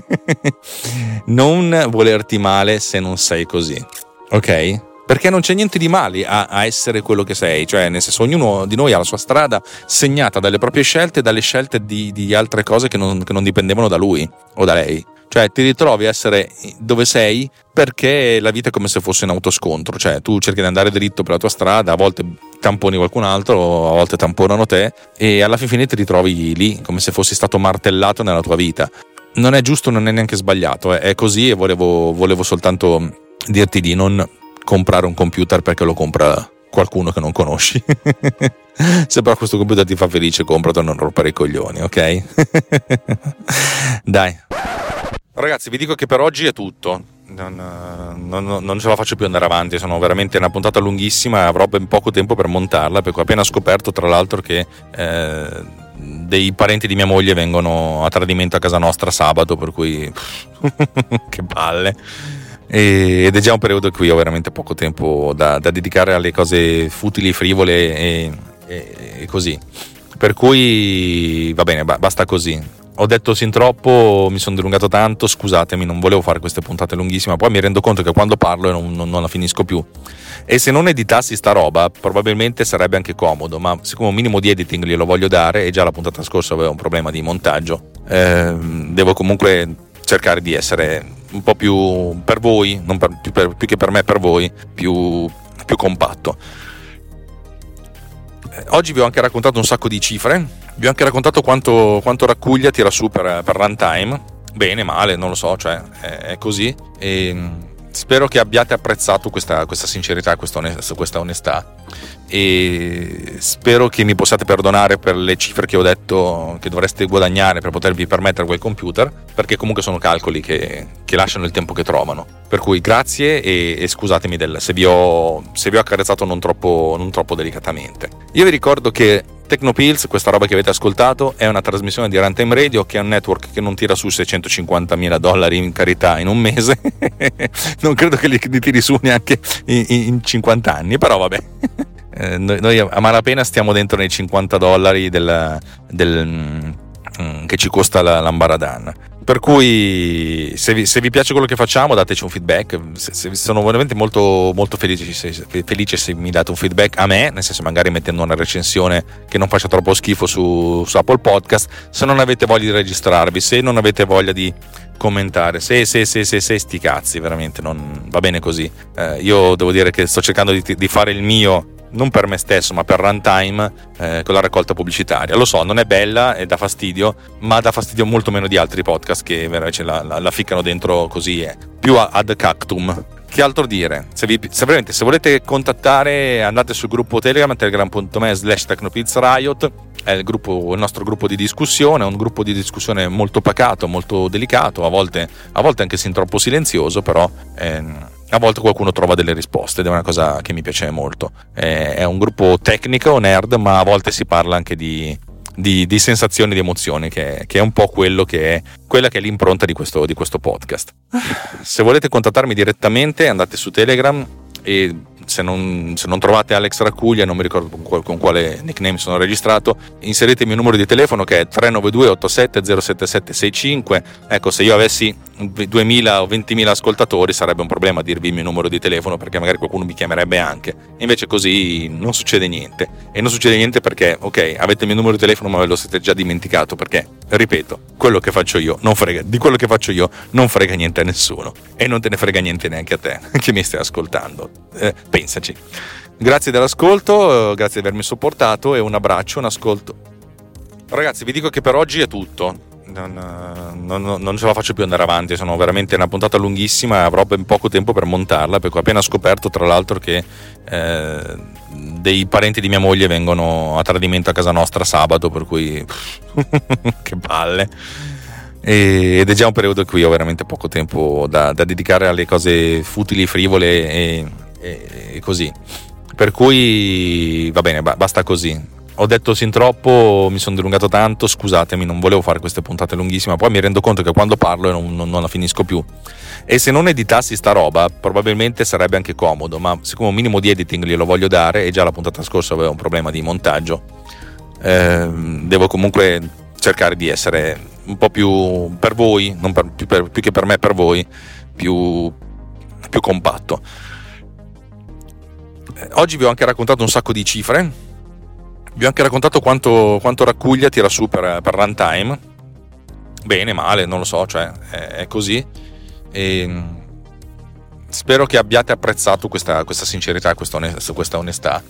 Non volerti male se non sei così, ok? Perché non c'è niente di male a, a essere quello che sei, cioè nel senso ognuno di noi ha la sua strada segnata dalle proprie scelte e dalle scelte di, di altre cose che non, che non dipendevano da lui o da lei. Cioè ti ritrovi a essere dove sei perché la vita è come se fosse un autoscontro, cioè tu cerchi di andare dritto per la tua strada, a volte tamponi qualcun altro, a volte tamponano te e alla fine ti ritrovi lì come se fossi stato martellato nella tua vita. Non è giusto, non è neanche sbagliato, è così e volevo, volevo soltanto dirti di non comprare un computer perché lo compra qualcuno che non conosci. Se però questo computer ti fa felice, compratelo, non rompere i coglioni, ok? Dai. Ragazzi, vi dico che per oggi è tutto. Non, non, non ce la faccio più andare avanti. Sono veramente una puntata lunghissima e avrò ben poco tempo per montarla, perché ho appena scoperto tra l'altro che eh, dei parenti di mia moglie vengono a tradimento a casa nostra sabato, per cui che palle. E, ed è già un periodo in cui ho veramente poco tempo da, da dedicare alle cose futili, frivole e, e, e così, per cui va bene, basta così. Ho detto sin troppo, mi sono dilungato tanto, scusatemi, non volevo fare queste puntate lunghissime, poi mi rendo conto che quando parlo non, non, non la finisco più. E se non editassi sta roba, probabilmente sarebbe anche comodo, ma siccome un minimo di editing glielo voglio dare, e già la puntata scorsa avevo un problema di montaggio, eh, devo comunque cercare di essere un po' più per voi, non per, più, per, più che per me, per voi, più, più compatto. Oggi vi ho anche raccontato un sacco di cifre, vi ho anche raccontato quanto, quanto raccuglia tira su per, per runtime, bene, male, non lo so, cioè è, è così, e spero che abbiate apprezzato questa, questa sincerità, questa onestà, questa onestà, e spero che mi possiate perdonare per le cifre che ho detto che dovreste guadagnare per potervi permettere quel computer, perché comunque sono calcoli che, che lasciano il tempo che trovano. Per cui grazie e, e scusatemi del, se, vi ho, se vi ho accarezzato non troppo, non troppo delicatamente. Io vi ricordo che Tecnopills, questa roba che avete ascoltato, è una trasmissione di Runtime Radio, che è un network che non tira su seicentocinquantamila dollari in carità in un mese. Non credo che li, li tiri su neanche in, in cinquanta anni, però vabbè. Eh, noi, noi a malapena stiamo dentro nei cinquanta dollari del, del, mm, che ci costa la, l'Ambaradan. Per cui se vi, se vi piace quello che facciamo dateci un feedback, se, se sono veramente molto, molto felice, se, felice se mi date un feedback a me, nel senso magari mettendo una recensione che non faccia troppo schifo su, su Apple Podcast, se non avete voglia di registrarvi, se non avete voglia di commentare, se se se se, se sti cazzi, veramente non va bene così. Eh, io devo dire che sto cercando di, di fare il mio, non per me stesso ma per Runtime, eh, con la raccolta pubblicitaria. Lo so, non è bella e dà fastidio, ma dà fastidio molto meno di altri podcast che invece la, la, la ficcano dentro così, è più ad cactum. Che altro dire? Se, vi, se, veramente, se volete contattare, andate sul gruppo Telegram, telegram punto me slash technopilzriot, è il, gruppo, il nostro gruppo di discussione, è un gruppo di discussione molto pacato, molto delicato, a volte, a volte anche sin troppo silenzioso, però eh, a volte qualcuno trova delle risposte ed è una cosa che mi piace molto. Eh, è un gruppo tecnico, nerd, ma a volte si parla anche di, di, di sensazioni, di emozioni, che, che è un po' quello che è, quella che è l'impronta di questo, di questo podcast. Se volete contattarmi direttamente andate su Telegram e se non, se non trovate Alex Raccuglia, non mi ricordo con, qual, con quale nickname sono registrato, inserite il mio numero di telefono che è tre nove due otto sette zero sette sette sei cinque. Ecco, se io avessi duemila o ventimila ascoltatori sarebbe un problema dirvi il mio numero di telefono, perché magari qualcuno mi chiamerebbe anche, invece così non succede niente. E non succede niente perché, ok, avete il mio numero di telefono ma ve lo siete già dimenticato, perché, ripeto, quello che faccio io non frega, di quello che faccio io non frega niente a nessuno, e non te ne frega niente neanche a te che mi stai ascoltando. Eh, pensaci. Grazie dell'ascolto, grazie di avermi sopportato, e un abbraccio, un ascolto. Ragazzi, vi dico che per oggi è tutto. Non, non, non ce la faccio più andare avanti, sono veramente una puntata lunghissima e avrò ben poco tempo per montarla, perché ho appena scoperto tra l'altro che eh, dei parenti di mia moglie vengono a tradimento a casa nostra sabato, per cui che palle. E, ed è già un periodo in cui ho veramente poco tempo da, da dedicare alle cose futili, frivole e, e, e così, per cui va bene, basta così. Ho detto sin troppo, mi sono dilungato tanto, scusatemi, non volevo fare queste puntate lunghissime, poi mi rendo conto che quando parlo non, non, non la finisco più, e se non editassi sta roba probabilmente sarebbe anche comodo, ma siccome un minimo di editing glielo voglio dare, e già la puntata scorsa avevo un problema di montaggio, eh, devo comunque cercare di essere un po' più per voi, non per, più, per, più che per me, per voi, più, più compatto. Eh, oggi vi ho anche raccontato un sacco di cifre. Vi ho anche raccontato quanto, quanto Raccuglia tira su per, per Runtime. Bene, male, non lo so, cioè è, è così. E spero che abbiate apprezzato questa, questa sincerità, questa onestà, questa onestà.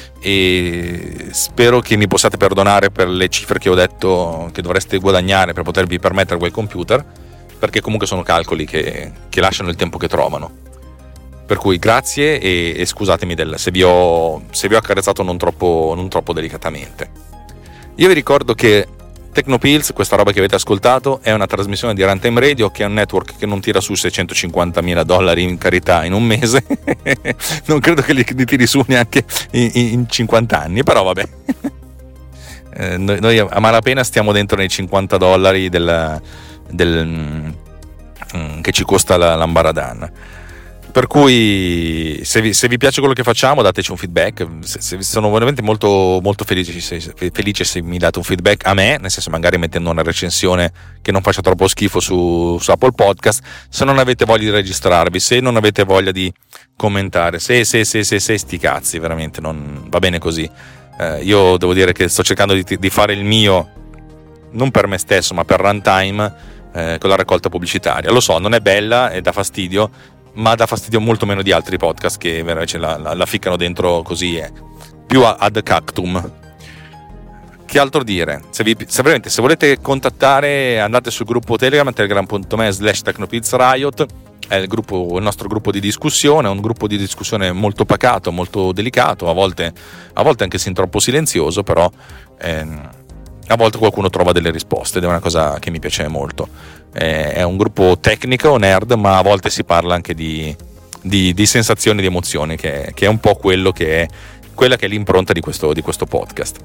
E spero che mi possiate perdonare per le cifre che ho detto che dovreste guadagnare per potervi permettere quel computer, perché comunque sono calcoli che, che lasciano il tempo che trovano. Per cui grazie e, e scusatemi del, se, vi ho, se vi ho accarezzato non troppo, non troppo delicatamente. Io vi ricordo che Technopills, questa roba che avete ascoltato, è una trasmissione di Runtime Radio, che è un network che non tira su seicentocinquantamila dollari in carità in un mese. Non credo che li, li tiri su neanche in, in cinquanta anni, però vabbè. Eh, noi, noi a malapena stiamo dentro nei cinquanta dollari del, del, mm, che ci costa la, l'Ambaradan. Per cui se vi, se vi piace quello che facciamo dateci un feedback, se, se sono veramente molto, molto felice, se, felice se mi date un feedback a me, nel senso magari mettendo una recensione che non faccia troppo schifo su, su Apple Podcast, se non avete voglia di registrarvi, se non avete voglia di commentare, se se se se, se sti cazzi, veramente non va bene così. Eh, io devo dire che sto cercando di, di fare il mio, non per me stesso ma per Runtime, eh, con la raccolta pubblicitaria. Lo so, non è bella e dà fastidio, ma dà fastidio molto meno di altri podcast che invece la, la, la ficcano dentro così, è più ad cactum. Che altro dire? Se, vi, se, veramente, se volete contattare andate sul gruppo Telegram, telegram punto me slash technopilzriot, è il, gruppo, il nostro gruppo di discussione, è un gruppo di discussione molto pacato, molto delicato, a volte, a volte anche sin troppo silenzioso, però ehm, a volte qualcuno trova delle risposte ed è una cosa che mi piace molto. È un gruppo tecnico, nerd, ma a volte si parla anche di, di, di sensazioni, di emozioni, che, che è un po' quello che è, quella che è l'impronta di questo, di questo podcast.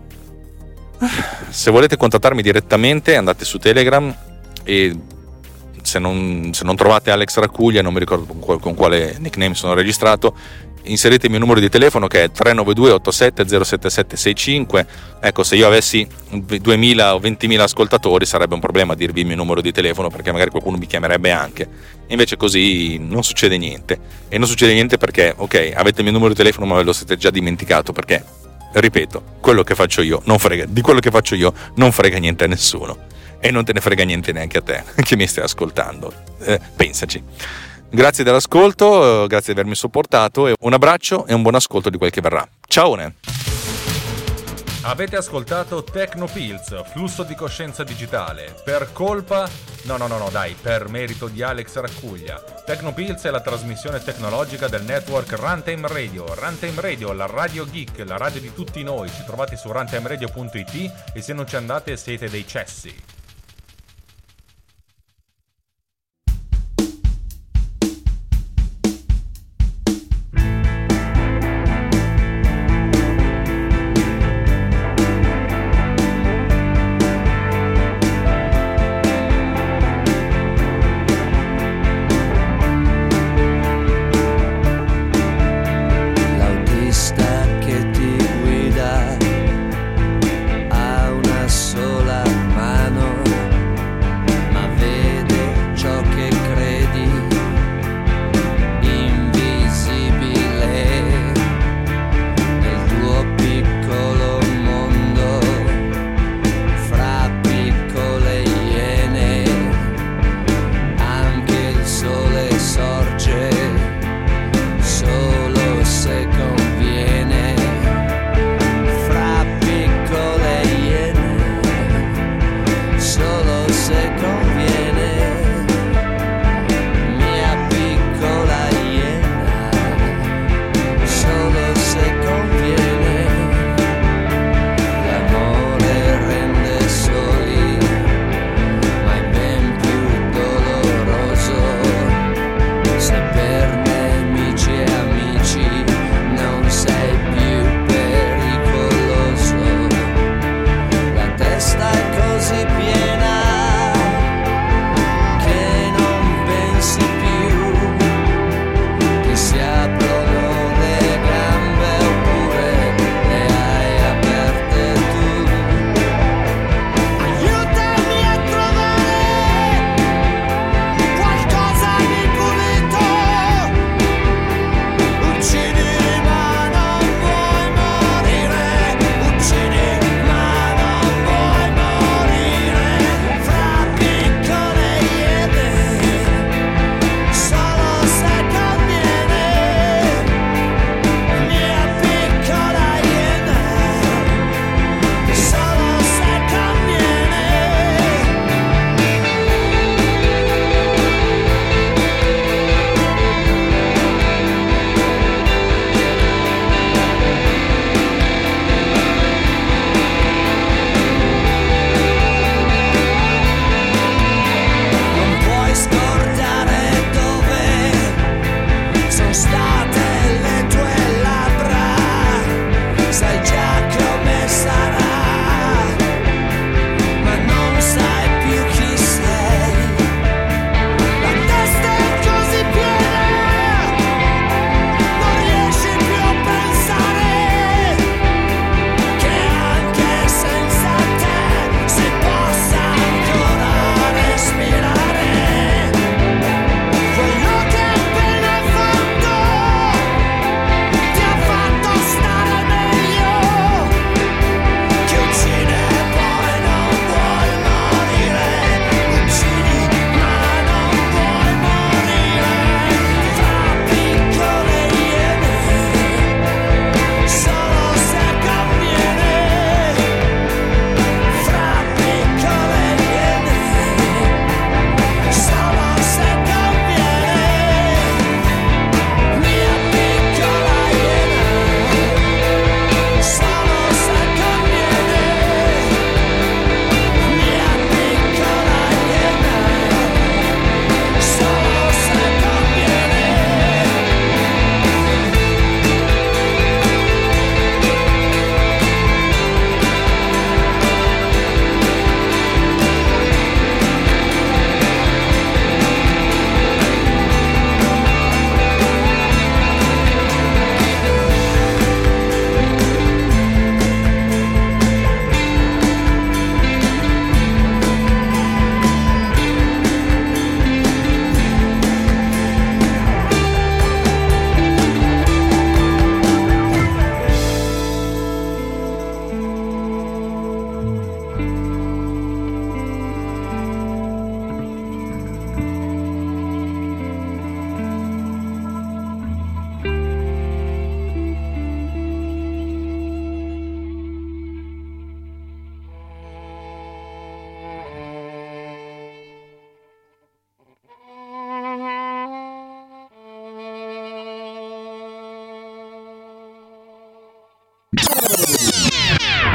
Se volete contattarmi direttamente andate su Telegram, e se non, se non trovate Alex Raccuglia, non mi ricordo con, qual, con quale nickname sono registrato, inserite il mio numero di telefono che è tre nove due otto sette zero sette sette sei cinque. Ecco, se io avessi duemila o ventimila ascoltatori sarebbe un problema dirvi il mio numero di telefono, perché magari qualcuno mi chiamerebbe anche. Invece così non succede niente. E non succede niente perché, ok, avete il mio numero di telefono ma ve lo siete già dimenticato, perché, ripeto, quello che faccio io non frega, di quello che faccio io non frega niente a nessuno. E non te ne frega niente neanche a te che mi stai ascoltando. Eh, pensaci. Grazie dell'ascolto, grazie di avermi sopportato, e un abbraccio e un buon ascolto di quel che verrà. Ciao! Avete ascoltato Tecnopills, flusso di coscienza digitale, per colpa, no no no no dai, per merito di Alex Raccuglia. Tecnopills è la trasmissione tecnologica del network Runtime Radio. Runtime Radio, la radio geek, la radio di tutti noi. Ci trovate su runtimeradio punto it e se non ci andate siete dei cessi. Testa è così piena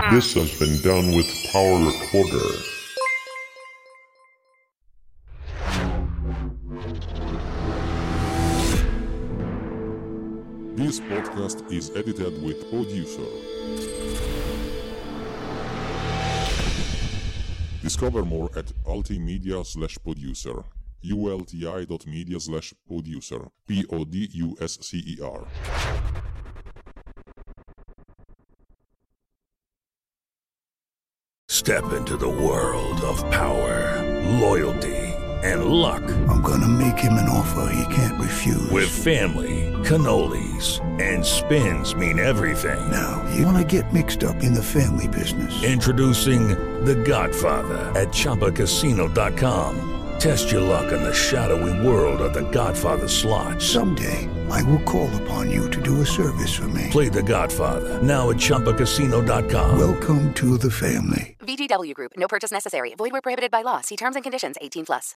This has been done with Power Recorder. This podcast is edited with Producer. Discover more at ultimedia slash producer. ulti.media slash producer. P O D U S C E R. Step into the world of power, loyalty, and luck. I'm gonna make him an offer he can't refuse. With family, cannolis, and spins mean everything. Now, you wanna get mixed up in the family business. Introducing The Godfather at Chumba Casino dot com. Test your luck in the shadowy world of The Godfather slot. Someday, I will call upon you to do a service for me. Play The Godfather, now at Chumba Casino dot com. Welcome to the family. V G W Group. No purchase necessary. Void where prohibited by law. See terms and conditions. eighteen plus.